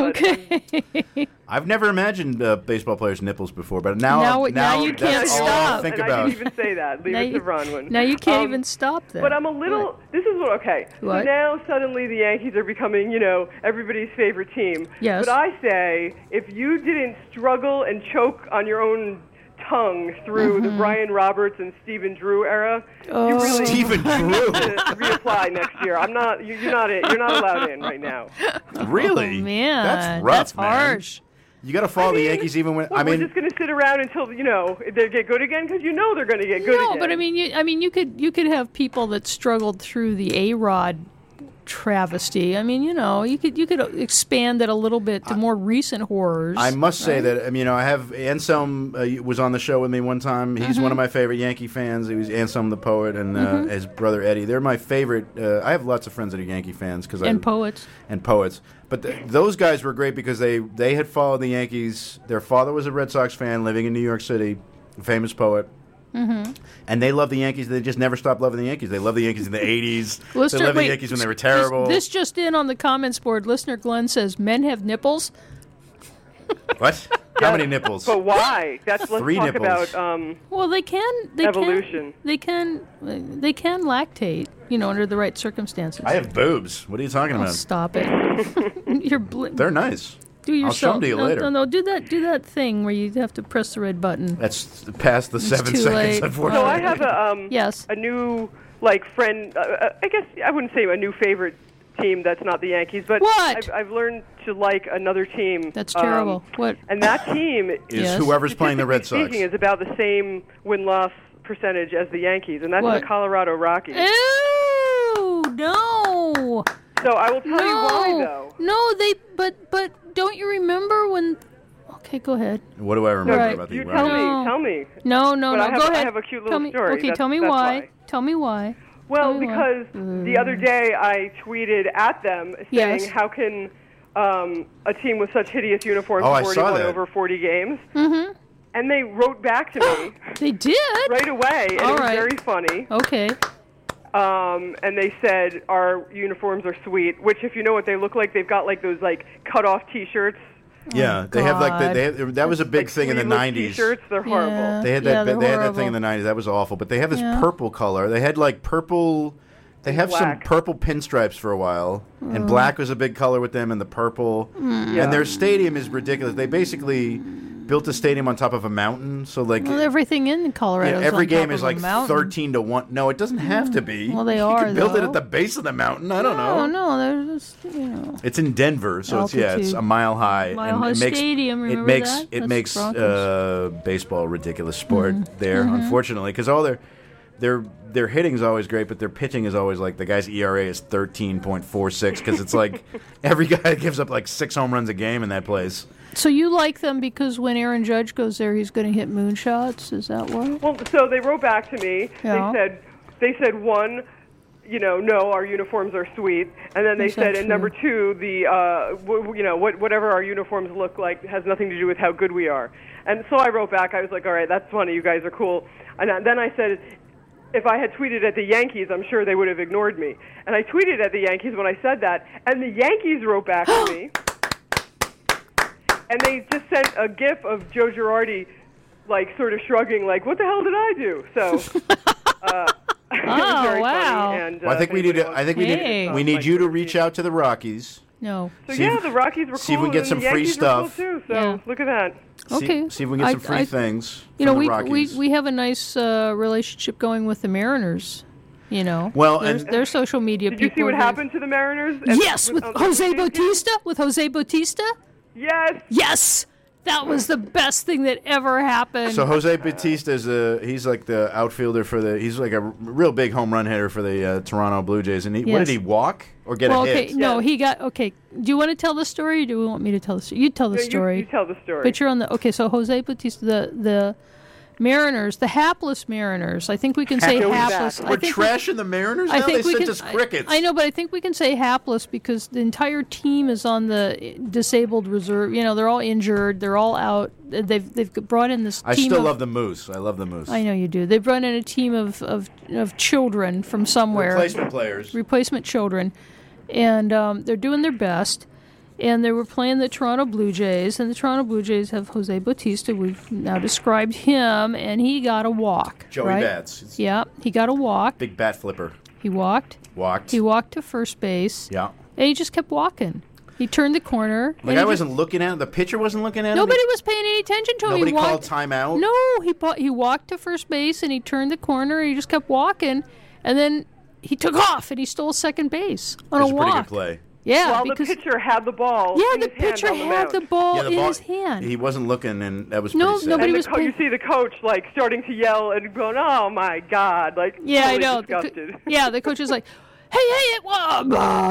Speaker 6: Okay.
Speaker 5: I've never imagined uh, baseball players' nipples before, but now
Speaker 6: Now-
Speaker 5: now,
Speaker 6: now you can't
Speaker 5: that's all
Speaker 6: stop.
Speaker 5: I think
Speaker 7: and
Speaker 5: about.
Speaker 7: I didn't even say that. Leave
Speaker 6: Now
Speaker 7: it
Speaker 6: you,
Speaker 7: to Ronwin.
Speaker 6: now you can't
Speaker 7: Um,
Speaker 6: even stop that.
Speaker 7: But I'm a little. This is what. Okay.
Speaker 6: What?
Speaker 7: So now suddenly the Yankees are becoming, you know, everybody's favorite team.
Speaker 6: Yes.
Speaker 7: But I say, if you didn't struggle and choke on your own tongue through the Brian Roberts and Stephen Drew era,
Speaker 6: Mm-hmm. Oh.
Speaker 7: you really
Speaker 5: Stephen Drew.
Speaker 7: need to reapply next year. I'm not. You, you're not. You're not allowed in right now.
Speaker 5: Really?
Speaker 6: Oh, man,
Speaker 5: that's rough,
Speaker 6: that's
Speaker 5: man.
Speaker 6: harsh.
Speaker 5: You got to follow
Speaker 7: I mean,
Speaker 5: the Yankees even when
Speaker 7: Well,
Speaker 5: I mean.
Speaker 7: we're just going to sit around until you know they get good again because you know they're going to get good
Speaker 6: No,
Speaker 7: again.
Speaker 6: but I mean, you, I mean, you could you could have people that struggled through the A Rod travesty. I mean, you know, you could you could expand it a little bit to more recent horrors.
Speaker 5: I must say
Speaker 6: right?
Speaker 5: that I mean, you know, I have Anselm uh, was on the show with me one time. He's
Speaker 6: Mm-hmm.
Speaker 5: one of my favorite Yankee fans. He was Anselm the poet and uh, his brother Eddie. They're my favorite. Uh, I have lots of friends that are Yankee fans because
Speaker 6: and
Speaker 5: I,
Speaker 6: poets.
Speaker 5: and poets. But th- those guys were great because they they had followed the Yankees. Their father was a Red Sox fan living in New York City, a famous poet. Mm-hmm. And they love the Yankees. They just never stopped loving the Yankees. They loved the Yankees in the eighties. They
Speaker 6: Listener,
Speaker 5: loved the
Speaker 6: wait,
Speaker 5: Yankees when they were
Speaker 6: this-
Speaker 5: terrible.
Speaker 6: This, just in on the comments board. Listener Glenn says men have nipples.
Speaker 5: What? How many nipples?
Speaker 7: But why? That's let's
Speaker 5: Three
Speaker 7: talk
Speaker 5: nipples.
Speaker 7: about. Um,
Speaker 6: Well, they can. They
Speaker 7: Evolution.
Speaker 6: Can, they can. They can lactate. You know, under the right circumstances.
Speaker 5: I have boobs. What are you talking
Speaker 6: Oh,
Speaker 5: about?
Speaker 6: stop it. You're bl-
Speaker 5: They're nice.
Speaker 6: do yourself.
Speaker 5: I'll show 'em to you
Speaker 6: no,
Speaker 5: later.
Speaker 6: No, no, do that. Do that thing where you have to press the red button.
Speaker 5: That's past the seven
Speaker 6: too
Speaker 5: seconds,
Speaker 6: late.
Speaker 5: unfortunately.
Speaker 7: so I have a um,
Speaker 6: Yes.
Speaker 7: a new like friend. Uh, uh, I guess I wouldn't say a new favorite team that's not the Yankees. But
Speaker 6: What?
Speaker 7: I've, I've learned to like another team.
Speaker 6: That's
Speaker 7: um,
Speaker 6: terrible. What?
Speaker 7: And that team
Speaker 5: Is
Speaker 6: Yes.
Speaker 5: whoever's playing the Red Sox.
Speaker 7: speaking, is about the same win-loss percentage as the Yankees, and that's
Speaker 6: What?
Speaker 7: the Colorado Rockies.
Speaker 6: Ew! No.
Speaker 7: So I will tell
Speaker 6: no.
Speaker 7: you why, though.
Speaker 6: No, they. But but don't you remember when? Okay, go ahead.
Speaker 5: What do I remember
Speaker 6: Right.
Speaker 5: about the
Speaker 7: You tell
Speaker 5: Rockies?
Speaker 7: me.
Speaker 6: No.
Speaker 7: Tell me.
Speaker 6: No, no,
Speaker 7: But
Speaker 6: no.
Speaker 7: I have-
Speaker 6: go
Speaker 7: I
Speaker 6: ahead.
Speaker 7: have a cute
Speaker 6: tell
Speaker 7: little
Speaker 6: me,
Speaker 7: story.
Speaker 6: Okay,
Speaker 7: That's-
Speaker 6: tell me
Speaker 7: that's
Speaker 6: why.
Speaker 7: why.
Speaker 6: Tell me why.
Speaker 7: Well,
Speaker 6: Tell me why.
Speaker 7: because the other day I tweeted at them saying,
Speaker 6: Yes.
Speaker 7: how can um, a team with such hideous uniforms
Speaker 5: Oh, I
Speaker 7: have already
Speaker 5: saw
Speaker 7: won
Speaker 5: that.
Speaker 7: over forty games? Mm-hmm. And they wrote back to me
Speaker 6: They did.
Speaker 7: right away, and
Speaker 6: All
Speaker 7: it was
Speaker 6: right.
Speaker 7: very funny.
Speaker 6: Okay.
Speaker 7: Um, and they said, our uniforms are sweet, which if you know what they look like, they've got like those like cut-off T-shirts.
Speaker 5: Yeah, they have like the,
Speaker 6: God.
Speaker 5: they have, that was a big
Speaker 7: like
Speaker 5: thing in the
Speaker 7: sleeveless
Speaker 5: nineties.
Speaker 7: T-shirts, they're horrible.
Speaker 6: Yeah.
Speaker 5: They had
Speaker 6: Yeah,
Speaker 5: that.
Speaker 6: they're
Speaker 5: they had that
Speaker 6: horrible.
Speaker 5: thing in the nineties. That was awful. But they have this
Speaker 6: Yeah.
Speaker 5: purple color. They had like purple. They have some
Speaker 7: black.
Speaker 5: purple pinstripes for a while, and
Speaker 6: Mm.
Speaker 5: black was a big color with them, and the purple.
Speaker 6: Mm.
Speaker 5: And their stadium is ridiculous. They basically built a stadium on top of a mountain. So like
Speaker 6: Well, everything in Colorado.
Speaker 5: yeah,
Speaker 6: is
Speaker 5: every
Speaker 6: on
Speaker 5: game
Speaker 6: top
Speaker 5: is
Speaker 6: of a
Speaker 5: like
Speaker 6: mountain.
Speaker 5: thirteen to one. No, it doesn't have to be.
Speaker 6: Well, they
Speaker 5: you
Speaker 6: are,
Speaker 5: could build it
Speaker 6: though.
Speaker 5: at the base of the mountain. I don't
Speaker 6: No,
Speaker 5: know.
Speaker 6: no, they're just you know.
Speaker 5: It's in Denver, so it's yeah, it's
Speaker 6: Altitude.
Speaker 5: a mile high.
Speaker 6: Mile
Speaker 5: and
Speaker 6: High
Speaker 5: it makes,
Speaker 6: Stadium,
Speaker 5: It
Speaker 6: remember
Speaker 5: makes
Speaker 6: that?
Speaker 5: it
Speaker 6: That's
Speaker 5: makes
Speaker 6: Broncos.
Speaker 5: uh, baseball a ridiculous sport
Speaker 6: Mm-hmm.
Speaker 5: there, unfortunately, because all their their their hitting is always great, but their pitching is always like the guy's E R A is thirteen point four six because it's like every guy gives up like six home runs a game in that place.
Speaker 6: So you like them because when Aaron Judge goes there, he's going to hit moonshots? Is that what?
Speaker 7: Well, so they wrote back to me.
Speaker 6: Yeah.
Speaker 7: They said, they said one, you know, no, our uniforms are sweet, and then they
Speaker 6: That's not
Speaker 7: said, and
Speaker 6: true.
Speaker 7: number two, the, uh, w- you know, what, whatever our uniforms look like has nothing to do with how good we are. And so I wrote back. I was like, all right, that's funny. You guys are cool. And then I said, if I had tweeted at the Yankees, I'm sure they would have ignored me. And I tweeted at the Yankees when I said that, and the Yankees wrote back to me. And they just sent a GIF of Joe Girardi, like, sort of shrugging, like, what the hell did I do? So, uh, it was
Speaker 6: Oh,
Speaker 7: very
Speaker 6: wow.
Speaker 7: funny. And,
Speaker 5: Well, I
Speaker 7: uh,
Speaker 5: think
Speaker 7: if
Speaker 5: we need
Speaker 7: anybody
Speaker 5: to.
Speaker 7: wants
Speaker 5: I think we
Speaker 6: Hey.
Speaker 5: need. We need you to reach out to the Rockies.
Speaker 6: No.
Speaker 7: So,
Speaker 5: see
Speaker 7: yeah,
Speaker 5: if-
Speaker 7: the Rockies were cool.
Speaker 5: see if we can get
Speaker 7: and
Speaker 5: some
Speaker 7: the
Speaker 5: free
Speaker 7: Yankees
Speaker 5: stuff.
Speaker 7: Were cool, too, so
Speaker 6: Yeah.
Speaker 7: look at that.
Speaker 5: See,
Speaker 6: Okay.
Speaker 5: see if we can get
Speaker 6: I-
Speaker 5: some free
Speaker 6: I-
Speaker 5: things.
Speaker 6: You know,
Speaker 5: from
Speaker 6: we,
Speaker 5: the
Speaker 6: we
Speaker 5: Rockies.
Speaker 6: we have a nice uh, relationship going with the Mariners. You know,
Speaker 5: Well,
Speaker 6: their,
Speaker 5: and-
Speaker 6: their social media
Speaker 7: Did you
Speaker 6: people.
Speaker 7: see what
Speaker 6: are very-
Speaker 7: happened to the Mariners? And
Speaker 6: Yes, with
Speaker 7: on the
Speaker 6: Jose
Speaker 7: Yankees?
Speaker 6: Bautista. With Jose Bautista.
Speaker 7: Yes.
Speaker 6: Yes, that was the best thing that ever happened.
Speaker 5: So Jose Bautista is a he's like the outfielder for the he's like a r- real big home run hitter for the uh, Toronto Blue Jays. And he, what
Speaker 6: Yes.
Speaker 5: did he walk or get
Speaker 6: well,
Speaker 5: a
Speaker 6: okay,
Speaker 5: hit?
Speaker 6: no,
Speaker 7: Yes.
Speaker 6: he got okay. Do you want to tell the story, or do you want me to tell the story? You tell the
Speaker 7: No, you-
Speaker 6: story.
Speaker 7: You, tell the story.
Speaker 6: But you're on the okay. So Jose Bautista, the the Mariners, the hapless Mariners. I think we can say
Speaker 7: Joey
Speaker 6: hapless.
Speaker 7: back.
Speaker 6: I
Speaker 5: We're
Speaker 6: think we-
Speaker 5: trashing the Mariners now.
Speaker 6: I think
Speaker 5: they
Speaker 6: we
Speaker 5: sent
Speaker 6: can.
Speaker 5: us crickets.
Speaker 6: I, I know, but I think we can say hapless because the entire team is on the disabled reserve. You know, they're all injured. They're all out. They've they've brought in this.
Speaker 5: I
Speaker 6: team
Speaker 5: still
Speaker 6: of,
Speaker 5: love the Moose. I love the Moose.
Speaker 6: I know you do. They've brought in a team of of, of children from somewhere.
Speaker 5: Replacement players.
Speaker 6: replacement children, and um, they're doing their best. And they were playing the Toronto Blue Jays, and the Toronto Blue Jays have Jose Bautista. We've now described him, and he got a walk.
Speaker 5: Joey
Speaker 6: right?
Speaker 5: Bats. It's
Speaker 6: Yeah, he got a walk.
Speaker 5: Big bat flipper.
Speaker 6: He walked.
Speaker 5: Walked.
Speaker 6: He walked to first base.
Speaker 5: Yeah.
Speaker 6: And he just kept walking. He turned the corner.
Speaker 5: The
Speaker 6: and
Speaker 5: guy
Speaker 6: he
Speaker 5: wasn't
Speaker 6: just-
Speaker 5: looking at him. The pitcher wasn't looking at him.
Speaker 6: Nobody was paying any attention to him.
Speaker 5: Nobody
Speaker 6: he walked,
Speaker 5: called timeout.
Speaker 6: No, he bought, he walked to first base and he turned the corner and he just kept walking, and then he took off and he stole second base on
Speaker 5: That's
Speaker 6: a
Speaker 5: a
Speaker 6: walk.
Speaker 5: pretty good play.
Speaker 6: Yeah,
Speaker 7: While the
Speaker 6: because
Speaker 7: pitcher had the ball.
Speaker 6: yeah,
Speaker 7: in
Speaker 6: the
Speaker 7: his hand
Speaker 6: pitcher
Speaker 7: on the
Speaker 6: had
Speaker 7: mound.
Speaker 6: the ball
Speaker 5: Yeah, the
Speaker 6: in
Speaker 5: ball,
Speaker 6: his hand.
Speaker 5: He wasn't looking, and that was
Speaker 6: No,
Speaker 5: pretty sad.
Speaker 6: nobody
Speaker 7: And the
Speaker 6: was
Speaker 7: co-
Speaker 6: paying-
Speaker 7: you see the coach like starting to yell and going, "Oh my God!" Like
Speaker 6: Yeah,
Speaker 7: totally
Speaker 6: I know. The co-
Speaker 7: Disgusted.
Speaker 6: yeah, the coach is like, "Hey, hey, it was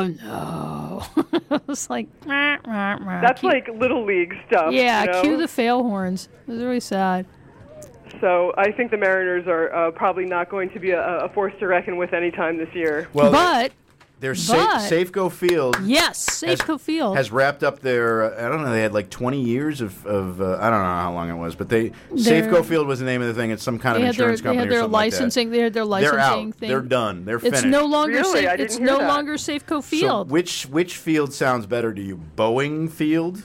Speaker 6: oh, no." It's like "Rah, rah, rah."
Speaker 7: That's
Speaker 6: Cue-
Speaker 7: like little league stuff.
Speaker 6: yeah.
Speaker 7: you know?
Speaker 6: Cue the fail horns. It was really sad.
Speaker 7: So I think the Mariners are uh, probably not going to be a, a force to reckon with anytime this year.
Speaker 5: Well,
Speaker 6: but
Speaker 5: their
Speaker 6: but-
Speaker 5: safe, Safeco Field
Speaker 6: yes, Safeco Field.
Speaker 5: has wrapped up their. Uh, I don't know. They had like twenty years of. of uh, I don't know how long it was, but they
Speaker 6: Their-
Speaker 5: Safeco Field was the name of the thing. It's some kind
Speaker 6: they
Speaker 5: of
Speaker 6: had their
Speaker 5: insurance
Speaker 6: they
Speaker 5: company
Speaker 6: had
Speaker 5: or
Speaker 6: their
Speaker 5: something like that.
Speaker 6: licensing. They had their licensing
Speaker 5: They're out.
Speaker 6: thing.
Speaker 5: They're done. They're
Speaker 6: It's
Speaker 5: finished.
Speaker 6: no longer
Speaker 7: Really?
Speaker 6: safe.
Speaker 7: I didn't
Speaker 6: It's
Speaker 7: hear
Speaker 6: no
Speaker 7: that.
Speaker 6: longer Safeco
Speaker 5: So
Speaker 6: Field.
Speaker 5: which which field sounds better to you? Boeing Field,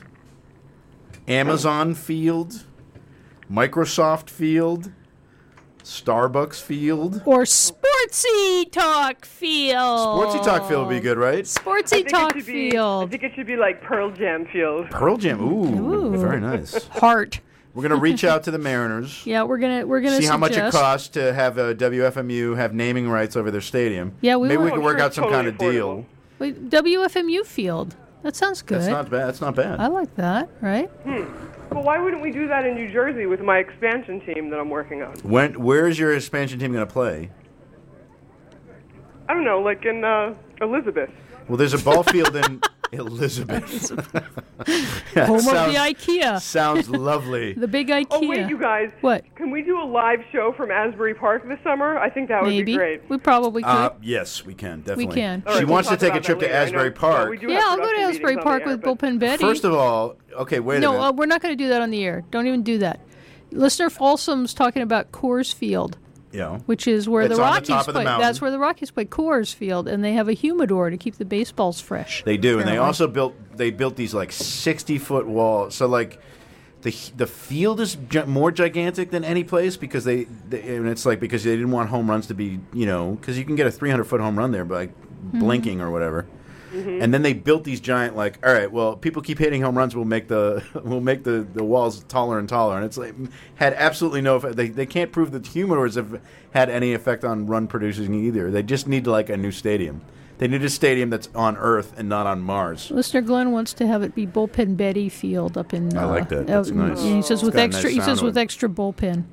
Speaker 5: Amazon Field, Microsoft Field, Starbucks Field.
Speaker 6: or Sportsy Talk Field.
Speaker 5: Sportsy Talk Field would be good, right?
Speaker 7: I
Speaker 6: Sportsy
Speaker 7: think it
Speaker 6: Talk
Speaker 7: should be- I
Speaker 6: Field.
Speaker 7: think it should be like Pearl Jam Field.
Speaker 5: Pearl Jam. Ooh,
Speaker 6: Ooh.
Speaker 5: very nice.
Speaker 6: Heart.
Speaker 5: We're gonna reach out to the Mariners.
Speaker 6: Yeah, we're gonna we're gonna
Speaker 5: See how much it
Speaker 6: suggest-
Speaker 5: costs to have uh, W F M U have naming rights over their stadium.
Speaker 6: Yeah, we
Speaker 5: maybe
Speaker 6: will.
Speaker 5: we can
Speaker 7: Oh,
Speaker 5: work
Speaker 7: sure,
Speaker 5: out some
Speaker 7: totally
Speaker 5: kind of deal.
Speaker 7: affordable.
Speaker 6: Wait, W F M U Field. That sounds good.
Speaker 5: That's not bad. That's not bad.
Speaker 6: I like that, right?
Speaker 7: Well, why wouldn't we do that in New Jersey with my expansion team that I'm working on?
Speaker 5: When? Where is your expansion team going to play?
Speaker 7: I don't know, like in uh, Elizabeth.
Speaker 5: Well, there's a ball field in Elizabeth. Yeah,
Speaker 6: Home
Speaker 5: sounds,
Speaker 6: of the IKEA.
Speaker 5: Sounds lovely.
Speaker 6: The big IKEA.
Speaker 7: Oh, wait, you guys.
Speaker 6: What?
Speaker 7: Can we do a live show from Asbury Park this summer? I think that would
Speaker 6: Maybe.
Speaker 7: be great.
Speaker 6: We probably could.
Speaker 5: Uh, yes, we can definitely.
Speaker 6: We can.
Speaker 7: All
Speaker 5: She
Speaker 7: right, we'll
Speaker 5: wants to
Speaker 7: talk
Speaker 5: take a
Speaker 7: about
Speaker 5: trip
Speaker 7: that
Speaker 5: to
Speaker 7: later. I
Speaker 5: Asbury
Speaker 7: know-
Speaker 5: Park.
Speaker 7: well, we do
Speaker 6: yeah,
Speaker 7: have
Speaker 6: I'll go to
Speaker 7: production
Speaker 6: Asbury
Speaker 7: meetings on
Speaker 6: Park
Speaker 7: the air,
Speaker 6: with
Speaker 7: but-
Speaker 6: Bullpen Betty.
Speaker 5: First of all, okay, wait a
Speaker 6: no,
Speaker 5: minute.
Speaker 6: uh, we're not going to do that on the air. Don't even do that. Listener Folsom's talking about Coors Field,
Speaker 5: yeah.
Speaker 6: which is where
Speaker 5: It's
Speaker 6: the
Speaker 5: on the
Speaker 6: Rockies
Speaker 5: top of the
Speaker 6: play.
Speaker 5: mountain.
Speaker 6: That's where the Rockies play, Coors Field, and they have a humidor to keep the baseballs fresh.
Speaker 5: They do, and they
Speaker 6: apparently.
Speaker 5: also built. They built these like sixty foot walls. So like, the the field is gi- more gigantic than any place because they, they and it's like because they didn't want home runs to be you know because you can get a three hundred foot home run there by
Speaker 6: Mm-hmm.
Speaker 5: blinking or whatever. And then they built these giant like all right well people keep hitting home runs we'll make the we'll make the, the walls taller and taller and it's like had absolutely no effect. They they can't prove that humidors have had any effect on run producing either. They just need like a new stadium. They need a stadium that's on Earth and not on Mars.
Speaker 6: Listener Glenn wants to have it be Bullpen Betty Field up in.
Speaker 5: I
Speaker 6: uh,
Speaker 5: like that. That's
Speaker 6: Elton.
Speaker 5: nice.
Speaker 6: And he says
Speaker 5: It's
Speaker 6: with
Speaker 5: got a
Speaker 6: extra.
Speaker 5: nice
Speaker 6: he
Speaker 5: sound
Speaker 6: says
Speaker 5: to
Speaker 6: with
Speaker 5: it.
Speaker 6: extra bullpen.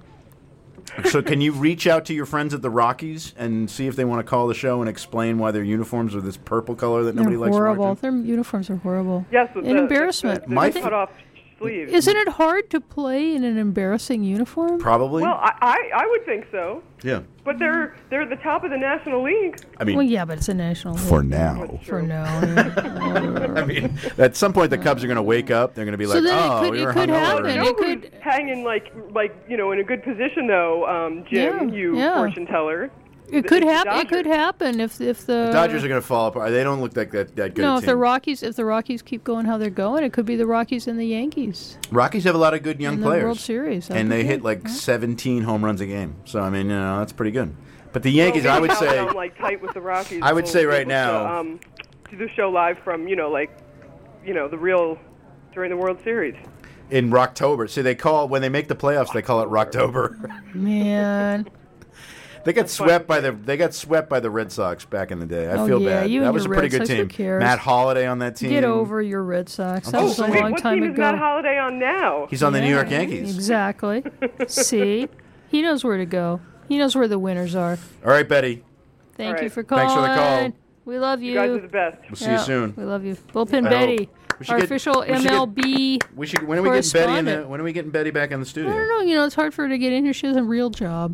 Speaker 5: So can you reach out to your friends at the Rockies and see if they want to call the show and explain why their uniforms are this purple color that nobody
Speaker 6: They're
Speaker 5: likes?
Speaker 6: horrible.
Speaker 5: watching?
Speaker 6: Their uniforms are horrible.
Speaker 7: Yes, with
Speaker 6: An
Speaker 7: the,
Speaker 6: embarrassment.
Speaker 7: The, the, the
Speaker 5: My-
Speaker 7: cut off sleeves.
Speaker 6: Isn't it hard to play in an embarrassing uniform?
Speaker 5: Probably.
Speaker 7: Well, I, I I would think so.
Speaker 5: yeah.
Speaker 7: But they're they're at the top of the National League.
Speaker 5: I mean,
Speaker 6: Well, yeah, but it's a national
Speaker 5: for
Speaker 6: league.
Speaker 5: now.
Speaker 6: For now. yeah.
Speaker 5: I mean, at some point the Cubs are going to wake up. They're going to be
Speaker 6: So
Speaker 5: like,
Speaker 6: then it
Speaker 5: "Oh,
Speaker 6: could-
Speaker 5: we
Speaker 6: it
Speaker 5: were
Speaker 6: could
Speaker 5: hungover."
Speaker 6: happen.
Speaker 7: You
Speaker 6: It
Speaker 7: know
Speaker 6: could-
Speaker 7: who's hanging like like you know in a good position though, um, Jim,
Speaker 6: Yeah,
Speaker 7: you
Speaker 6: yeah.
Speaker 7: fortune teller.
Speaker 6: It could
Speaker 7: It's the
Speaker 6: happen. It could
Speaker 7: Dodgers.
Speaker 6: happen if if the,
Speaker 5: The Dodgers are going to fall apart. They don't look like that, that good.
Speaker 6: no.
Speaker 5: a
Speaker 6: If the
Speaker 5: team.
Speaker 6: Rockies if the Rockies keep going how they're going, it could be the Rockies and the Yankees
Speaker 5: Rockies have a lot of good young
Speaker 6: in the
Speaker 5: players.
Speaker 6: World Series. That'd
Speaker 5: and
Speaker 6: be
Speaker 5: they
Speaker 6: good.
Speaker 5: hit like
Speaker 6: Yeah.
Speaker 5: seventeen home runs a game. So I mean, you know, that's pretty good. But the Yankees,
Speaker 7: Well,
Speaker 5: I would
Speaker 7: maybe
Speaker 5: say,
Speaker 7: I'm like tight with the Rockies.
Speaker 5: I would
Speaker 7: We'll
Speaker 5: say
Speaker 7: be
Speaker 5: right
Speaker 7: able
Speaker 5: now-
Speaker 7: to, um, do the show live from you know like you know the real during the World Series.
Speaker 5: in Rocktober. See, they call when they make the playoffs, they call it Rocktober.
Speaker 6: Man.
Speaker 5: They got swept by the they got swept by the Red Sox back in the day. I
Speaker 6: Oh,
Speaker 5: feel
Speaker 6: yeah,
Speaker 5: bad.
Speaker 6: you
Speaker 5: That
Speaker 6: and
Speaker 5: was a
Speaker 6: your
Speaker 5: pretty
Speaker 6: Red
Speaker 5: good
Speaker 6: Sox, who
Speaker 5: team.
Speaker 6: cares?
Speaker 5: Matt Holliday on that team.
Speaker 6: Get over your Red Sox. That
Speaker 5: Oh,
Speaker 6: was a
Speaker 5: wait,
Speaker 6: long
Speaker 7: what
Speaker 6: time
Speaker 7: team
Speaker 6: ago.
Speaker 7: is Matt Holliday on now?
Speaker 5: He's on the New
Speaker 6: Yeah,
Speaker 5: York Yankees.
Speaker 6: Exactly. See? He knows where to go. He knows where the winners are.
Speaker 5: All right, Betty.
Speaker 6: Thank
Speaker 7: All
Speaker 6: you
Speaker 7: right.
Speaker 6: for calling.
Speaker 5: Thanks for the call.
Speaker 6: We love you.
Speaker 7: You guys are the best.
Speaker 5: We'll see
Speaker 6: Yeah,
Speaker 5: you soon.
Speaker 6: We love you. Bullpen
Speaker 5: I
Speaker 6: Betty,
Speaker 5: hope. We should
Speaker 6: our
Speaker 5: get-
Speaker 6: official
Speaker 5: we should
Speaker 6: M
Speaker 5: get-
Speaker 6: L B.
Speaker 5: We should. When are we getting Betty in the?
Speaker 6: Correspondent.
Speaker 5: When are we getting Betty back in the
Speaker 6: I
Speaker 5: studio?
Speaker 6: don't know. You know, it's hard for her to get in here. She has a real job.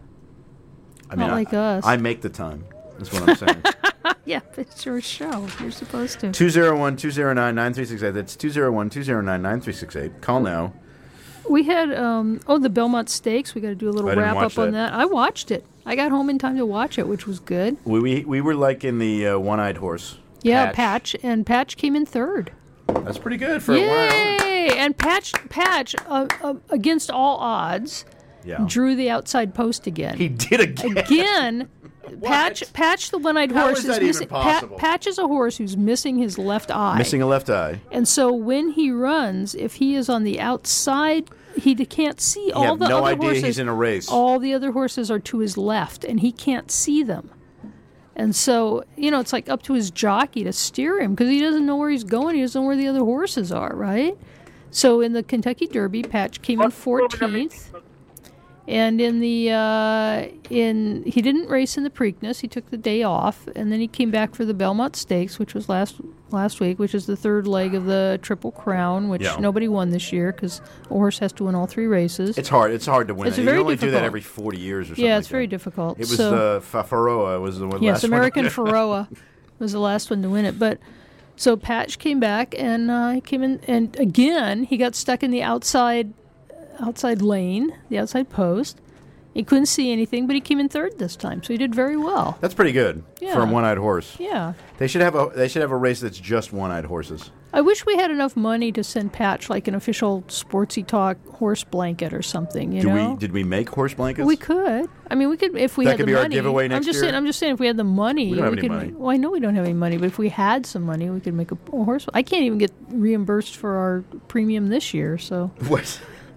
Speaker 5: I mean,
Speaker 6: Not like
Speaker 5: I,
Speaker 6: us.
Speaker 5: I make the time. That's what I'm saying.
Speaker 6: Yeah, but it's your show. You're supposed to.
Speaker 5: two oh one, two oh nine, nine three six eight. That's two oh one, two oh nine, nine three six eight. Call now.
Speaker 6: We had um oh the Belmont Stakes. We got to do a little
Speaker 5: I didn't
Speaker 6: wrap
Speaker 5: watch
Speaker 6: up on
Speaker 5: that.
Speaker 6: that. I watched it. I got home in time to watch it, which was good.
Speaker 5: We we, we were like in the uh, one-eyed horse.
Speaker 6: Yeah, Patch, and Patch came in third.
Speaker 5: That's pretty good for a one-eyed horse.
Speaker 6: Yay! And Patch Patch uh, uh, against all odds
Speaker 5: Yeah.
Speaker 6: drew the outside post again.
Speaker 5: He did again.
Speaker 6: Again, Patch Patch the one-eyed
Speaker 5: How
Speaker 6: horse
Speaker 5: is that
Speaker 6: is
Speaker 5: even
Speaker 6: missing.
Speaker 5: possible?
Speaker 6: Patch is a horse who's missing his left eye.
Speaker 5: Missing a left eye.
Speaker 6: And so when he runs, if he is on the outside, he d- can't see all
Speaker 5: have
Speaker 6: the
Speaker 5: no
Speaker 6: other
Speaker 5: idea
Speaker 6: horses.
Speaker 5: he's in a race.
Speaker 6: All the other horses are to his left, and he can't see them. And so, you know, it's like up to his jockey to steer him because he doesn't know where he's going. He doesn't know where the other horses are, right? So in the Kentucky Derby, Patch came in fourteenth. And in the uh, in he didn't race in the Preakness. He took the day off, and then he came back for the Belmont Stakes, which was last last week, which is the third leg of the Triple Crown, which
Speaker 5: Yeah.
Speaker 6: nobody won this year because a horse has to win all three races.
Speaker 5: It's hard. It's hard to win.
Speaker 6: It's
Speaker 5: that. You
Speaker 6: very
Speaker 5: can only do that
Speaker 6: difficult.
Speaker 5: every forty years or something.
Speaker 6: yeah, it's
Speaker 5: like
Speaker 6: very
Speaker 5: that.
Speaker 6: difficult.
Speaker 5: It was
Speaker 6: so,
Speaker 5: the Fafaroa was the one.
Speaker 6: yes,
Speaker 5: last one.
Speaker 6: American Pharoah was the last one to win it, but. So Patch came back and uh, he came in, and again he got stuck in the outside, outside lane, the outside post. He couldn't see anything, but he came in third this time, so he did very well.
Speaker 5: That's pretty good for
Speaker 6: Yeah.
Speaker 5: a one-eyed horse.
Speaker 6: Yeah,
Speaker 5: They should have a they should have a race that's just one-eyed horses.
Speaker 6: I wish we had enough money to send Patch like an official Sportsy Talk horse blanket or something. You
Speaker 5: Do
Speaker 6: know,
Speaker 5: we did we make horse blankets?
Speaker 6: we could. I mean, we could if we
Speaker 5: That
Speaker 6: had
Speaker 5: could
Speaker 6: the
Speaker 5: be our
Speaker 6: money.
Speaker 5: giveaway
Speaker 6: I'm
Speaker 5: next
Speaker 6: just
Speaker 5: year?
Speaker 6: saying. I'm just saying if we had the money,
Speaker 5: We don't have any
Speaker 6: could.
Speaker 5: money.
Speaker 6: Well, I know we don't have any money, but if we had some money, we could make a, a horse. I can't even get reimbursed for our premium this year, so
Speaker 5: What?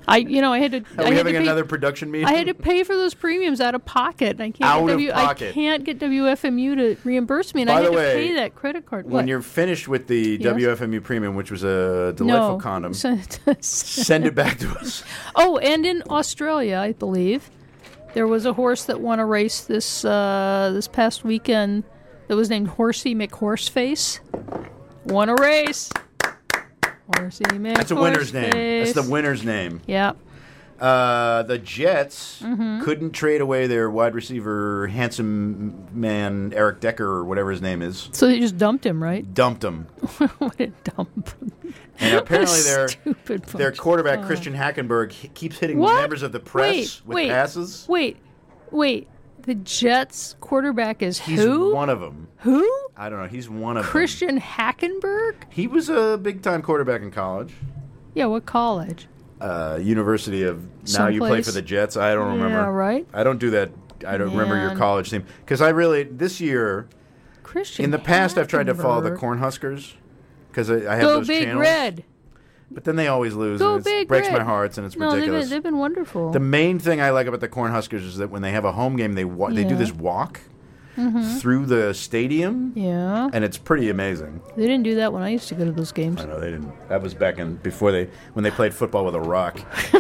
Speaker 6: I, you know, I had to.
Speaker 5: Are
Speaker 6: I
Speaker 5: we
Speaker 6: had
Speaker 5: having
Speaker 6: to pay,
Speaker 5: another production meeting?
Speaker 6: I had to pay for those premiums out of pocket. And I can't
Speaker 5: Out
Speaker 6: get
Speaker 5: of
Speaker 6: w,
Speaker 5: pocket.
Speaker 6: I can't get W F M U to reimburse me, and
Speaker 5: By
Speaker 6: I had
Speaker 5: the
Speaker 6: to
Speaker 5: way,
Speaker 6: pay that credit card.
Speaker 5: When
Speaker 6: What?
Speaker 5: you're finished with the
Speaker 6: Yes?
Speaker 5: W F M U premium, which was a delightful
Speaker 6: no.
Speaker 5: condom,
Speaker 6: Send it to us.
Speaker 5: send it back to us.
Speaker 6: Oh, and in Australia, I believe, there was a horse that won a race this uh, this past weekend that was named Horsey McHorseface. Won a race. Horsey McHorseface.
Speaker 5: That's a winner's name. That's the winner's name.
Speaker 6: Yeah.
Speaker 5: Uh, the Jets
Speaker 6: Mm-hmm.
Speaker 5: couldn't trade away their wide receiver, handsome man Eric Decker, or whatever his name is.
Speaker 6: So they just dumped him, right?
Speaker 5: Dumped him.
Speaker 6: What a dump.
Speaker 5: And apparently their
Speaker 6: Stupid
Speaker 5: their
Speaker 6: bunch.
Speaker 5: quarterback,
Speaker 6: Oh.
Speaker 5: Christian Hackenberg, he keeps hitting
Speaker 6: What?
Speaker 5: members of the press
Speaker 6: Wait,
Speaker 5: with
Speaker 6: wait,
Speaker 5: passes.
Speaker 6: Wait, wait. The Jets quarterback is
Speaker 5: He's
Speaker 6: who?
Speaker 5: one of them.
Speaker 6: Who?
Speaker 5: I don't know. He's one of them.
Speaker 6: Christian Hackenberg?
Speaker 5: He was a big-time quarterback in college.
Speaker 6: Yeah, what college?
Speaker 5: Uh, University of... Now you play
Speaker 6: Someplace.
Speaker 5: for the Jets. I don't remember.
Speaker 6: Yeah, right?
Speaker 5: I don't do that. I don't remember your
Speaker 6: Man.
Speaker 5: college team. Because I really... This year...
Speaker 6: Christian
Speaker 5: In the past, I've tried to follow the
Speaker 6: Hackenberg.
Speaker 5: Cornhuskers. Because I, I have
Speaker 6: Go
Speaker 5: those
Speaker 6: Big
Speaker 5: channels.
Speaker 6: Red.
Speaker 5: But then they always lose.
Speaker 6: Go
Speaker 5: and it
Speaker 6: Big
Speaker 5: breaks
Speaker 6: Red.
Speaker 5: my heart, and it's
Speaker 6: No, they've
Speaker 5: ridiculous.
Speaker 6: been, they've been wonderful.
Speaker 5: The main thing I like about the Cornhuskers is that when they have a home game, they wa- they do
Speaker 6: Yeah. Mm-hmm.
Speaker 5: this walk through the stadium,
Speaker 6: yeah.
Speaker 5: and it's pretty amazing.
Speaker 6: They didn't do that when I used to go to those games.
Speaker 5: I know they didn't. That was back in before they when they played football with a rock.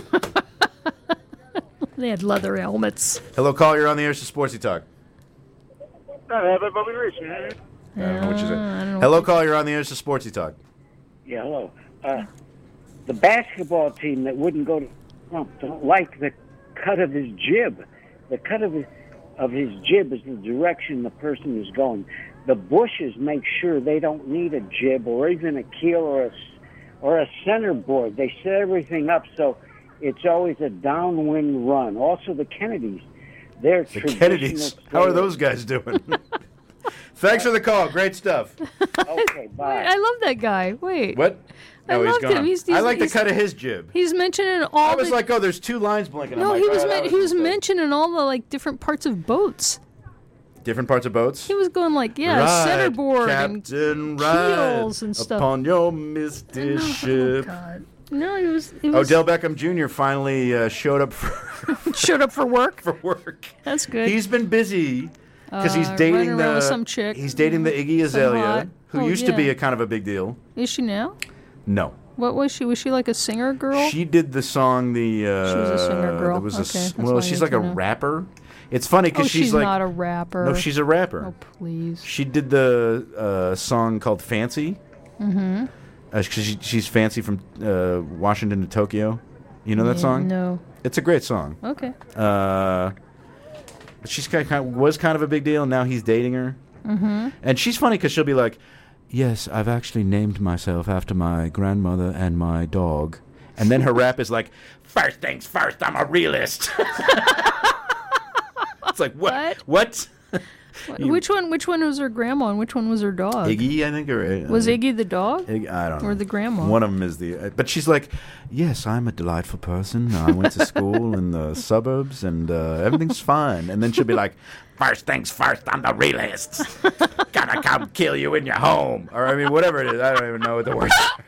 Speaker 6: They had leather helmets.
Speaker 5: Hello, caller. You're on the air to Sportsy Talk.
Speaker 8: I have it, Bobby Rich.
Speaker 5: I don't know what you
Speaker 6: Uh, I don't
Speaker 5: said.
Speaker 6: know
Speaker 5: Hello,
Speaker 6: what
Speaker 5: caller. You're on the air to Sportsy Talk.
Speaker 8: Yeah, hello. Uh, the basketball team that wouldn't go to Trump don't like the cut of his jib. The cut of his, of his jib is the direction the person is going. The Bushes make sure they don't need a jib or even a keel or a, s- or a center board. They set everything up so it's always a downwind run. Also, the Kennedys, they're
Speaker 5: The
Speaker 8: traditional
Speaker 5: Kennedys. How are
Speaker 8: sailors.
Speaker 5: those guys doing? Thanks for the call. Great stuff.
Speaker 8: Okay, bye.
Speaker 6: I love that guy. Wait.
Speaker 5: What?
Speaker 6: I
Speaker 5: No, he's
Speaker 6: loved
Speaker 5: gone.
Speaker 6: him. He's-
Speaker 5: I
Speaker 6: he's-
Speaker 5: like the
Speaker 6: he's-
Speaker 5: cut of his jib.
Speaker 6: He's mentioning all
Speaker 5: I was
Speaker 6: the...
Speaker 5: like, oh, there's two lines blinking.
Speaker 6: no,
Speaker 5: I'm
Speaker 6: he
Speaker 5: like,
Speaker 6: was
Speaker 5: oh, that
Speaker 6: men- he was
Speaker 5: good.
Speaker 6: mentioning all the like different parts of boats.
Speaker 5: Different parts of boats.
Speaker 6: He was going like, yeah,
Speaker 5: Ride,
Speaker 6: centerboard and
Speaker 5: Captain, ride
Speaker 6: keels and stuff.
Speaker 5: upon your misty
Speaker 6: Oh,
Speaker 5: ship.
Speaker 6: God. No, he was. He was
Speaker 5: Odell Beckham Junior finally uh, showed up for,
Speaker 6: showed up for work.
Speaker 5: for work.
Speaker 6: That's good.
Speaker 5: He's been busy because he's
Speaker 6: Uh,
Speaker 5: dating
Speaker 6: running around
Speaker 5: the
Speaker 6: with some chick.
Speaker 5: He's dating the Iggy
Speaker 6: Some
Speaker 5: Azalea,
Speaker 6: hot-
Speaker 5: who
Speaker 6: Oh,
Speaker 5: used to be
Speaker 6: yeah.
Speaker 5: a kind of a big deal.
Speaker 6: Is she now?
Speaker 5: No,
Speaker 6: What was she? Was she like a singer girl?
Speaker 5: she did the song. The uh,
Speaker 6: She was a singer girl.
Speaker 5: There was a
Speaker 6: Okay,
Speaker 5: s-
Speaker 6: that's
Speaker 5: well,
Speaker 6: all I
Speaker 5: she's
Speaker 6: need
Speaker 5: like
Speaker 6: to
Speaker 5: a
Speaker 6: know.
Speaker 5: rapper. It's funny
Speaker 6: oh,
Speaker 5: because
Speaker 6: she's,
Speaker 5: she's like
Speaker 6: not a rapper.
Speaker 5: no, she's a rapper.
Speaker 6: Oh, please.
Speaker 5: She did the uh, song called "Fancy." Mm-hmm. Uh, she, she's fancy from uh, Washington to Tokyo. You know that
Speaker 6: Yeah,
Speaker 5: song?
Speaker 6: No.
Speaker 5: It's a great song.
Speaker 6: Okay.
Speaker 5: Uh, but she's kind of, was kind of a big deal. And now he's dating her, mm-hmm. and she's funny because she'll be like, "Yes, I've actually named myself after my grandmother and my dog," and then her rap is like, "First things first, I'm a realist." It's like what?
Speaker 6: What?
Speaker 5: What?
Speaker 6: Wh-
Speaker 5: You-
Speaker 6: which one? Which one was her grandma and which one was her dog?
Speaker 5: Iggy, I think, or uh,
Speaker 6: Was Iggy the dog?
Speaker 5: Iggy, I don't know.
Speaker 6: Or the grandma?
Speaker 5: One of them is the. Uh, but she's like, yes, I'm a delightful person. I went to school in the suburbs, and uh, everything's fine. And then she'll be like, first things first, I'm the realist. Gonna come kill you in your home, or I mean, whatever it is. I don't even know what the words. are.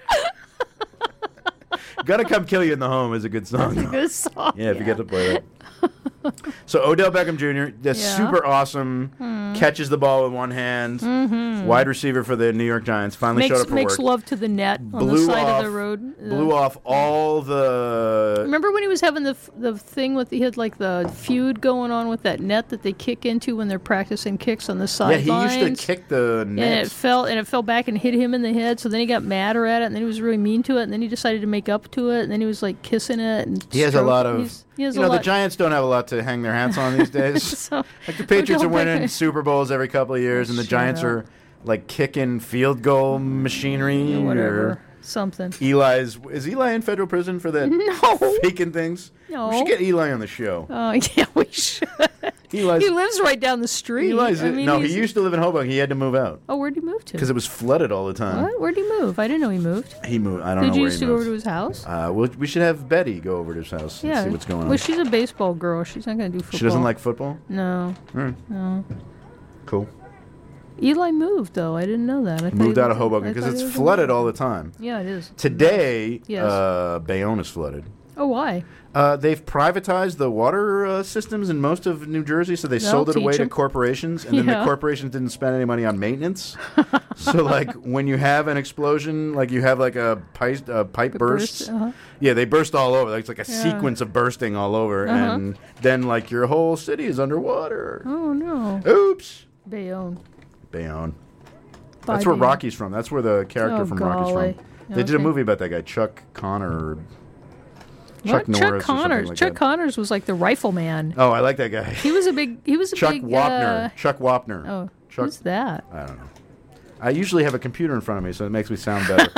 Speaker 5: Gonna come kill you in the home is a good song. though.
Speaker 6: Good song.
Speaker 5: Yeah, if you get to play that. So Odell Beckham Junior, that's
Speaker 6: Yeah.
Speaker 5: super awesome. Catches the ball with one hand.
Speaker 6: Mm-hmm.
Speaker 5: Wide receiver for the New York Giants. Finally showed
Speaker 6: Makes
Speaker 5: up for
Speaker 6: makes
Speaker 5: work.
Speaker 6: love to the net on the
Speaker 5: Blew
Speaker 6: side
Speaker 5: off,
Speaker 6: of the road.
Speaker 5: Blew
Speaker 6: Uh,
Speaker 5: off all the.
Speaker 6: Remember when he was having the f- the thing with he had like the feud going on with that net that they kick into when they're practicing kicks on the
Speaker 5: Yeah,
Speaker 6: sidelines?
Speaker 5: he used to kick the
Speaker 6: And
Speaker 5: net.
Speaker 6: it fell and it fell back and hit him in the head. So then he got madder at it, and then he was really mean to it, and then he decided to make up to it, and then he was like kissing it. And
Speaker 5: He has a
Speaker 6: stroking-
Speaker 5: lot of.
Speaker 6: he's- he has
Speaker 5: you
Speaker 6: a
Speaker 5: know, the
Speaker 6: lot-
Speaker 5: Giants don't have a lot to hang their hats on these days.
Speaker 6: So-
Speaker 5: Like the Patriots are
Speaker 6: Odell
Speaker 5: winning
Speaker 6: Beckham-
Speaker 5: Super Bowls every couple of years, and the
Speaker 6: Shut
Speaker 5: Giants
Speaker 6: up.
Speaker 5: are like kicking field goal machinery.
Speaker 6: Yeah, whatever,
Speaker 5: Or
Speaker 6: something.
Speaker 5: Eli's is Eli in federal prison for that
Speaker 6: No.
Speaker 5: faking things?
Speaker 6: No.
Speaker 5: We should get Eli on the show.
Speaker 6: Oh yeah, we should.
Speaker 5: Eli's,
Speaker 6: He lives right down the street.
Speaker 5: Eli's
Speaker 6: I mean,
Speaker 5: no, he
Speaker 6: he's-
Speaker 5: used to live in Hoboken. He had to move out
Speaker 6: Oh, where'd he move to?
Speaker 5: because it was flooded all the time.
Speaker 6: What? Where'd he move? I didn't know he moved.
Speaker 5: He moved. I don't
Speaker 6: Did
Speaker 5: know
Speaker 6: you
Speaker 5: where
Speaker 6: used
Speaker 5: he
Speaker 6: to go
Speaker 5: moved.
Speaker 6: over to his house?
Speaker 5: Uh, we'll, we should have Betty go over to his house and
Speaker 6: Yeah.
Speaker 5: see what's going on.
Speaker 6: Well, she's a baseball girl. She's not going to do football.
Speaker 5: She doesn't like football?
Speaker 6: No.
Speaker 5: Hmm.
Speaker 6: No.
Speaker 5: Cool.
Speaker 6: Eli moved though. I didn't know that. I thought
Speaker 5: Moved
Speaker 6: he
Speaker 5: out of
Speaker 6: lived-
Speaker 5: Hoboken
Speaker 6: I
Speaker 5: because
Speaker 6: thought
Speaker 5: it's
Speaker 6: he was in
Speaker 5: flooded
Speaker 6: Hoboken.
Speaker 5: all the time.
Speaker 6: Yeah, it is.
Speaker 5: Today,
Speaker 6: Yes.
Speaker 5: uh, Bayonne is flooded.
Speaker 6: Oh, why?
Speaker 5: Uh, they've privatized the water uh, systems in most of New Jersey, so they
Speaker 6: That'll
Speaker 5: sold it away
Speaker 6: teach
Speaker 5: to
Speaker 6: 'em.
Speaker 5: corporations, and then the
Speaker 6: Yeah.
Speaker 5: corporations didn't spend any money on maintenance. So, like, when you have an explosion, like you have like a pipe, a pipe
Speaker 6: It
Speaker 5: burst,
Speaker 6: bursts, uh-huh.
Speaker 5: yeah, they burst all over. Like, it's like a
Speaker 6: Yeah.
Speaker 5: sequence of bursting all over,
Speaker 6: Uh-huh.
Speaker 5: and then like your whole city is underwater.
Speaker 6: Oh, no.
Speaker 5: Oops.
Speaker 6: Bayonne.
Speaker 5: Bayonne.
Speaker 6: By
Speaker 5: That's where
Speaker 6: Bayonne.
Speaker 5: Rocky's from. That's where the character
Speaker 6: Oh,
Speaker 5: from Rocky's
Speaker 6: golly.
Speaker 5: from. They did a
Speaker 6: Okay.
Speaker 5: movie about that guy, Chuck Connor. Or Chuck
Speaker 6: What?
Speaker 5: Norris.
Speaker 6: Chuck
Speaker 5: or something
Speaker 6: Connors.
Speaker 5: like
Speaker 6: Chuck
Speaker 5: that.
Speaker 6: Connors was like the rifleman.
Speaker 5: Oh, I like that guy.
Speaker 6: He was a big. He was a
Speaker 5: Chuck
Speaker 6: big.
Speaker 5: Wapner.
Speaker 6: Uh,
Speaker 5: Chuck Wapner.
Speaker 6: oh,
Speaker 5: Chuck.
Speaker 6: who's that?
Speaker 5: I don't know. I usually have a computer in front of me, so it makes me sound better.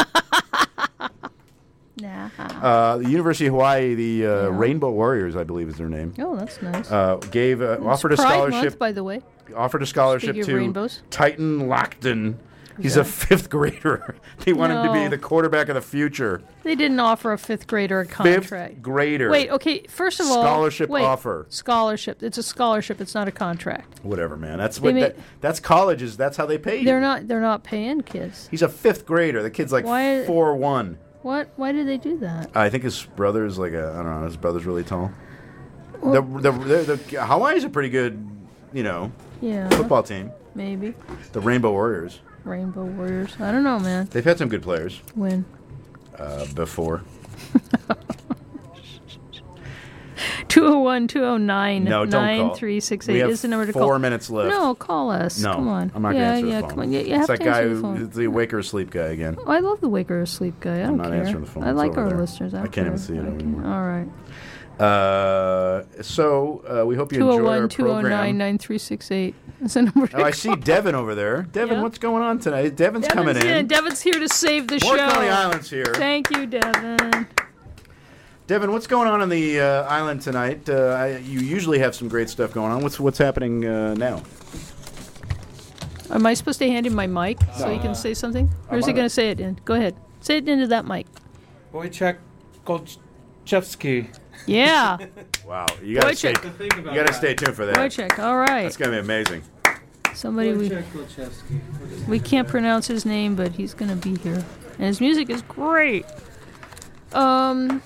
Speaker 6: Nah.
Speaker 5: uh, the University of Hawaii, the uh,
Speaker 6: Yeah.
Speaker 5: Rainbow Warriors, I believe is their name.
Speaker 6: Oh, that's nice.
Speaker 5: Uh, gave uh,
Speaker 6: It's
Speaker 5: offered a
Speaker 6: Pride
Speaker 5: scholarship.
Speaker 6: Month, by the way.
Speaker 5: Offered a scholarship
Speaker 6: Speaking of
Speaker 5: to
Speaker 6: rainbows.
Speaker 5: Titan Lockton. He's
Speaker 6: that?
Speaker 5: a fifth grader. They want him to be
Speaker 6: No.
Speaker 5: the quarterback of the future.
Speaker 6: They didn't offer a fifth grader a contract.
Speaker 5: Fifth grader.
Speaker 6: Wait, okay. First of all,
Speaker 5: Scholarship
Speaker 6: wait,
Speaker 5: offer.
Speaker 6: Scholarship. It's a scholarship. It's not a contract.
Speaker 5: Whatever, man. That's
Speaker 6: They
Speaker 5: what.
Speaker 6: may-
Speaker 5: That, that's colleges. That's how they pay you.
Speaker 6: They're not. They're not paying kids.
Speaker 5: He's a fifth grader. The kid's like
Speaker 6: Why-
Speaker 5: four one.
Speaker 6: What? Why did they do that?
Speaker 5: I think his brother's like a. I don't know. His brother's really tall. The, the, the, the Hawaii's a pretty good, you know,
Speaker 6: Yeah.
Speaker 5: football team.
Speaker 6: Maybe.
Speaker 5: The Rainbow Warriors.
Speaker 6: Rainbow Warriors. I don't know, man.
Speaker 5: They've had some good players
Speaker 6: When?
Speaker 5: uh, before.
Speaker 6: two oh one, two oh nine,
Speaker 5: No, don't call.
Speaker 6: nine three six
Speaker 5: We
Speaker 6: eight
Speaker 5: have
Speaker 6: is the number to
Speaker 5: four
Speaker 6: call.
Speaker 5: minutes left.
Speaker 6: No, call us.
Speaker 5: No,
Speaker 6: Come on.
Speaker 5: I'm not
Speaker 6: yeah,
Speaker 5: going to answer
Speaker 6: yeah,
Speaker 5: the phone.
Speaker 6: come on. You, you
Speaker 5: it's
Speaker 6: have
Speaker 5: that
Speaker 6: to
Speaker 5: guy
Speaker 6: answer the
Speaker 5: who,
Speaker 6: phone.
Speaker 5: it's the wake or sleep guy again.
Speaker 6: Oh, I love the waker or sleep guy. I
Speaker 5: I'm
Speaker 6: don't
Speaker 5: not
Speaker 6: care.
Speaker 5: answering the phone.
Speaker 6: I
Speaker 5: It's
Speaker 6: like
Speaker 5: over
Speaker 6: our
Speaker 5: there.
Speaker 6: listeners. I,
Speaker 5: I
Speaker 6: don't
Speaker 5: can't even
Speaker 6: care.
Speaker 5: see it
Speaker 6: I can-
Speaker 5: anymore.
Speaker 6: All right.
Speaker 5: Uh, so uh, we hope you enjoy our
Speaker 6: two oh one,
Speaker 5: program.
Speaker 6: two oh nine, nine three six eight. That's the number to
Speaker 5: Oh, I
Speaker 6: call.
Speaker 5: see Devin over there. Devin,
Speaker 6: Yeah.
Speaker 5: what's going on tonight? Devin's, coming
Speaker 6: Devin's
Speaker 5: in.
Speaker 6: Devin's here to save the
Speaker 5: More
Speaker 6: show.
Speaker 5: Coney Island's here.
Speaker 6: Thank you, Devin.
Speaker 5: Devin, what's going on on the uh, island tonight? Uh, I, you usually have some great stuff going on. What's what's happening uh, now?
Speaker 6: Am I supposed to hand him my mic so he can say something? Or is he
Speaker 9: I'm
Speaker 6: going
Speaker 9: on
Speaker 6: to say it in? Go ahead. Say it into that mic.
Speaker 9: Wojciech Golchevsky.
Speaker 6: Yeah.
Speaker 5: Wow, you gotta stay.
Speaker 6: Wojciech.
Speaker 5: You gotta stay tuned for that.
Speaker 6: Wojciech. All right.
Speaker 5: That's gonna be amazing.
Speaker 6: Somebody we,
Speaker 9: Wojciech Golchevsky.
Speaker 6: we can't pronounce his name, but he's going to be here. And his music is great. Um,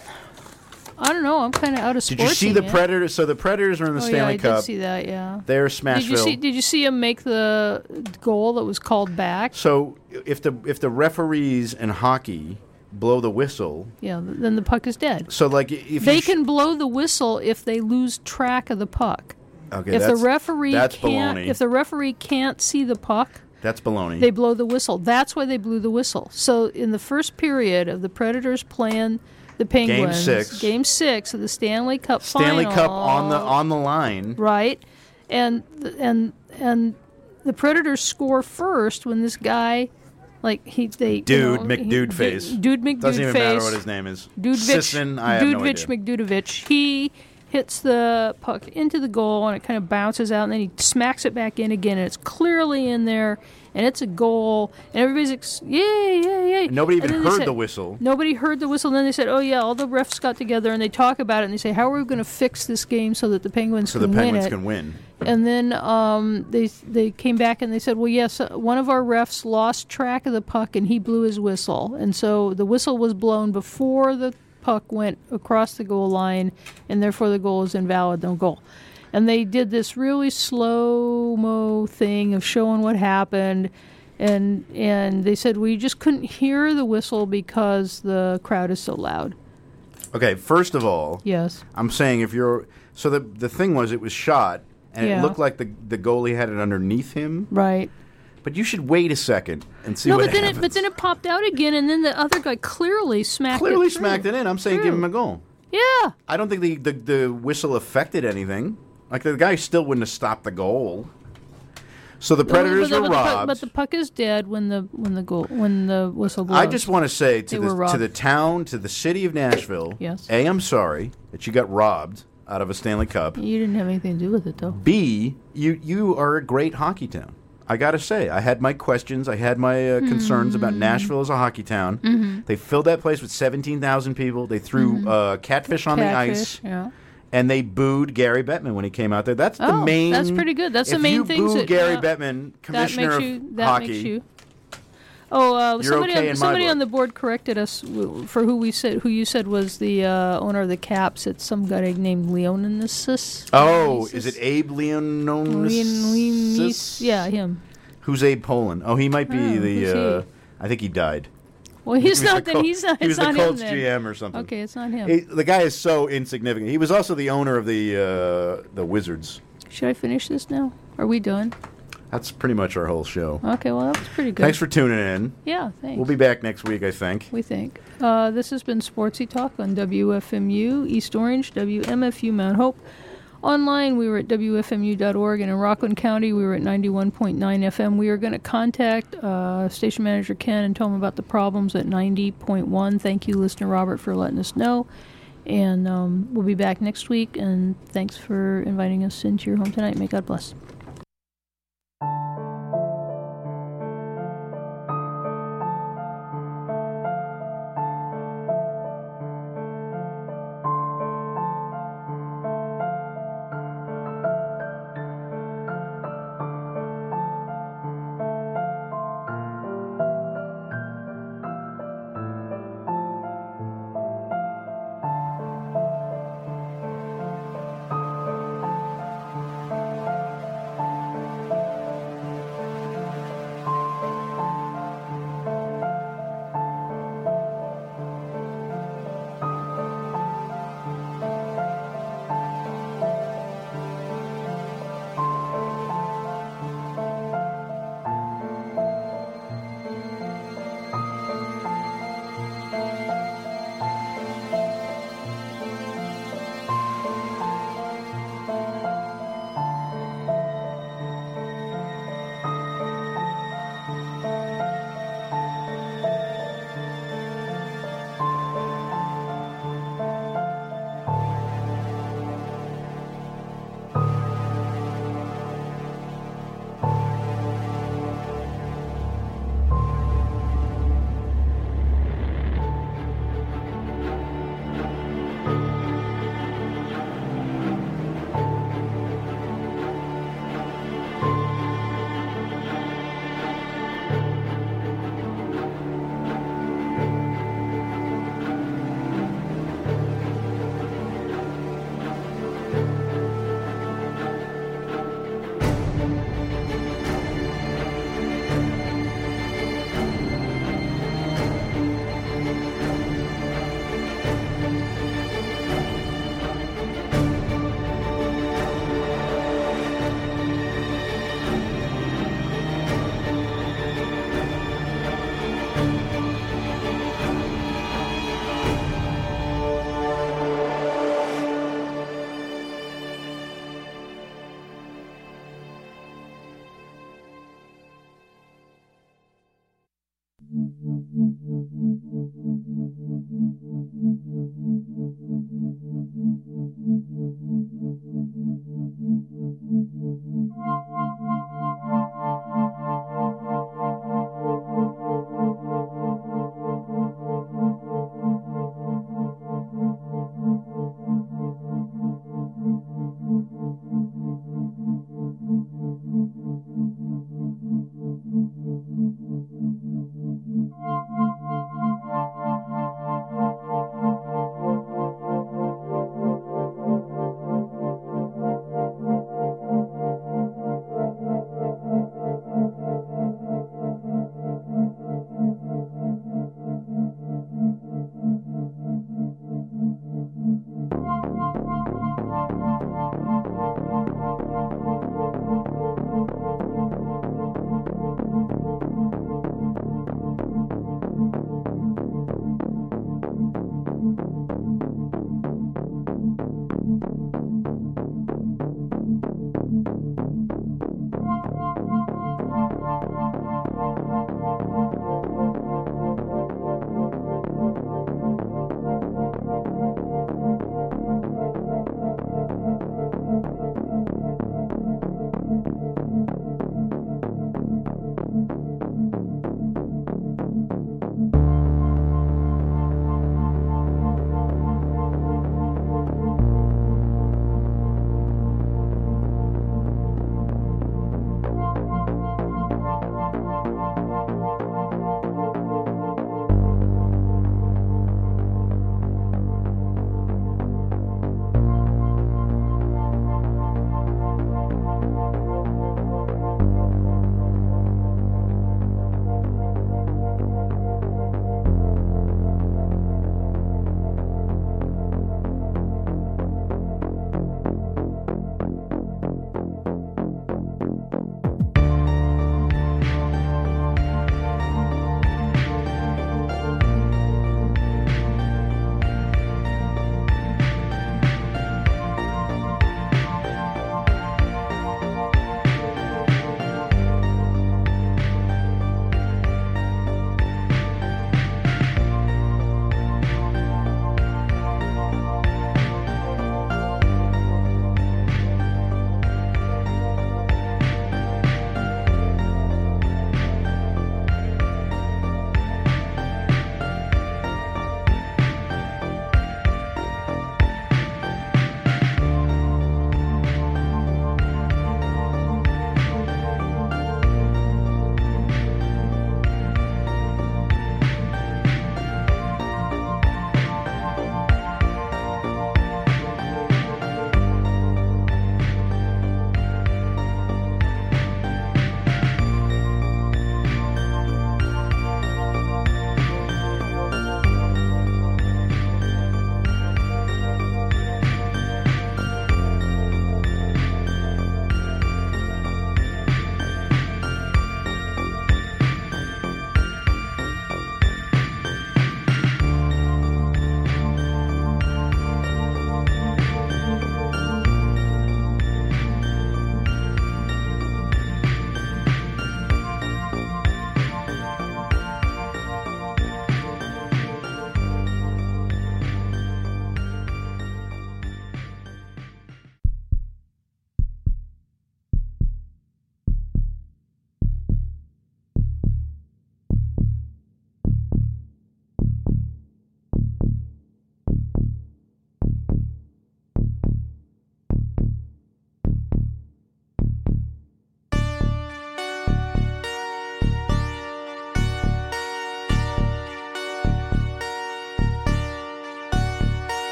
Speaker 6: I don't know. I'm kind of out of
Speaker 5: Did
Speaker 6: sports.
Speaker 5: you see the Predators? So the Predators are in the
Speaker 6: Oh,
Speaker 5: Stanley
Speaker 6: yeah, I
Speaker 5: Cup.
Speaker 6: did see that, yeah.
Speaker 5: They're
Speaker 6: Did
Speaker 5: Smashville.
Speaker 6: you see? Did you see him make the goal that was called back?
Speaker 5: So if the if the referees in hockey blow the whistle,
Speaker 6: Yeah. Then the puck is dead.
Speaker 5: so like if
Speaker 6: They
Speaker 5: you sh-
Speaker 6: can blow the whistle if they lose track of the puck.
Speaker 5: okay,
Speaker 6: if the
Speaker 5: that's,
Speaker 6: referee
Speaker 5: that's
Speaker 6: can't,
Speaker 5: baloney.
Speaker 6: if the referee can't see the puck,
Speaker 5: that's baloney.
Speaker 6: they blow the whistle. That's why they blew the whistle. So in the first period of the Predators playing the Penguins,
Speaker 5: six.
Speaker 6: game six of the Stanley Cup
Speaker 5: Stanley
Speaker 6: final,
Speaker 5: Cup on the on the line.
Speaker 6: right, and th- and and the Predators score first when this guy, like he they
Speaker 5: Dude,
Speaker 6: you know,
Speaker 5: McDude
Speaker 6: he,
Speaker 5: face.
Speaker 6: dude McDude
Speaker 5: Doesn't even
Speaker 6: face,
Speaker 5: matter what his name is.
Speaker 6: Dudevich,
Speaker 5: Sisson, I have no
Speaker 6: Dudevich
Speaker 5: idea.
Speaker 6: McDudevich. He hits the puck into the goal and it kind of bounces out, and then he smacks it back in again, and it's clearly in there, and it's a goal, and everybody's ex- yay, yay, yay.
Speaker 5: Nobody
Speaker 6: And
Speaker 5: even
Speaker 6: then they
Speaker 5: heard
Speaker 6: said-
Speaker 5: the whistle.
Speaker 6: Nobody heard the whistle. And then they said, "Oh yeah, all the refs got together and they talk about it and they say, how are we going to fix this game so that the Penguins
Speaker 5: So
Speaker 6: can
Speaker 5: the Penguins
Speaker 6: win it?"
Speaker 5: can win.
Speaker 6: And then um, they they came back and they said, well, yes, uh, one of our refs lost track of the puck and he blew his whistle, and so the whistle was blown before the puck went across the goal line, and therefore the goal is invalid, no goal. And they did this really slow mo thing of showing what happened. And and they said we just couldn't hear the whistle because the crowd is so loud.
Speaker 5: Okay, first of all,
Speaker 6: Yes.
Speaker 5: I'm saying if you're so the the thing was it was shot and
Speaker 6: Yeah.
Speaker 5: it looked like the the goalie had it underneath him.
Speaker 6: Right.
Speaker 5: But you should wait a second and see
Speaker 6: No,
Speaker 5: what
Speaker 6: but then
Speaker 5: happens.
Speaker 6: it but then it popped out again, and then the other guy clearly smacked
Speaker 5: Clearly
Speaker 6: it through.
Speaker 5: smacked it in. I'm saying give
Speaker 6: Through.
Speaker 5: him a goal.
Speaker 6: Yeah.
Speaker 5: I don't think the, the, the whistle affected anything. Like the guy still wouldn't have stopped the goal. So the Predators
Speaker 6: but,
Speaker 5: were
Speaker 6: but the puck,
Speaker 5: robbed.
Speaker 6: but the puck is dead when the when the goal when the whistle blows.
Speaker 5: I just want to say to
Speaker 6: They
Speaker 5: the
Speaker 6: were robbed.
Speaker 5: to the town, to the city of Nashville.
Speaker 6: Yes.
Speaker 5: A, I'm sorry that you got robbed out of a Stanley Cup.
Speaker 6: You didn't have anything to do with it, though.
Speaker 5: B, you you are a great hockey town. I got to say, I had my questions. I had my uh, concerns about Nashville as a hockey town.
Speaker 6: Mm-hmm.
Speaker 5: They filled that place with seventeen thousand people. They threw uh, catfish on the
Speaker 6: Catfish,
Speaker 5: ice.
Speaker 6: yeah.
Speaker 5: And they booed Gary Bettman when he came out there. That's the
Speaker 6: Oh,
Speaker 5: main.
Speaker 6: that's pretty good. That's the
Speaker 5: if
Speaker 6: main
Speaker 5: you
Speaker 6: things
Speaker 5: boo
Speaker 6: that-
Speaker 5: Gary
Speaker 6: yeah,
Speaker 5: Bettman,
Speaker 6: That
Speaker 5: commissioner
Speaker 6: makes you.
Speaker 5: of
Speaker 6: That
Speaker 5: hockey.
Speaker 6: makes you. Oh, uh,
Speaker 5: You're
Speaker 6: somebody
Speaker 5: okay
Speaker 6: on,
Speaker 5: in my
Speaker 6: somebody
Speaker 5: book.
Speaker 6: on the board corrected us w- for who we said who you said was the uh, owner of the Caps. It's some guy named Leonidas.
Speaker 5: Oh, is it Abe Leononis?
Speaker 6: Leon, Leonis? Yeah, him.
Speaker 5: Who's Abe Poland? Oh, he might be
Speaker 6: Oh,
Speaker 5: the.
Speaker 6: who's he?
Speaker 5: Uh, I think he died.
Speaker 6: Well, he's
Speaker 5: He was
Speaker 6: not.
Speaker 5: the
Speaker 6: Then
Speaker 5: Col-
Speaker 6: he's not.
Speaker 5: He was
Speaker 6: it's
Speaker 5: the
Speaker 6: not him
Speaker 5: Colts
Speaker 6: then.
Speaker 5: G M or something.
Speaker 6: Okay, it's not him.
Speaker 5: He- the guy is so insignificant. He was also the owner of the uh, the Wizards.
Speaker 6: Should I finish this now? Are we done?
Speaker 5: That's pretty much our whole show.
Speaker 6: Okay, well that was pretty good.
Speaker 5: Thanks for tuning in.
Speaker 6: Yeah, thanks.
Speaker 5: We'll be back next week, I think.
Speaker 6: We think. Uh, this has been Sportsy Talk on W F M U East Orange, W M F U Mount Hope. Online, we were at W F M U dot org, and in Rockland County, we were at ninety-one point nine F M. We are going to contact uh, station manager Ken and tell him about the problems at ninety point one. Thank you, listener Robert, for letting us know. And um, we'll be back next week, and thanks for inviting us into your home tonight. May God bless.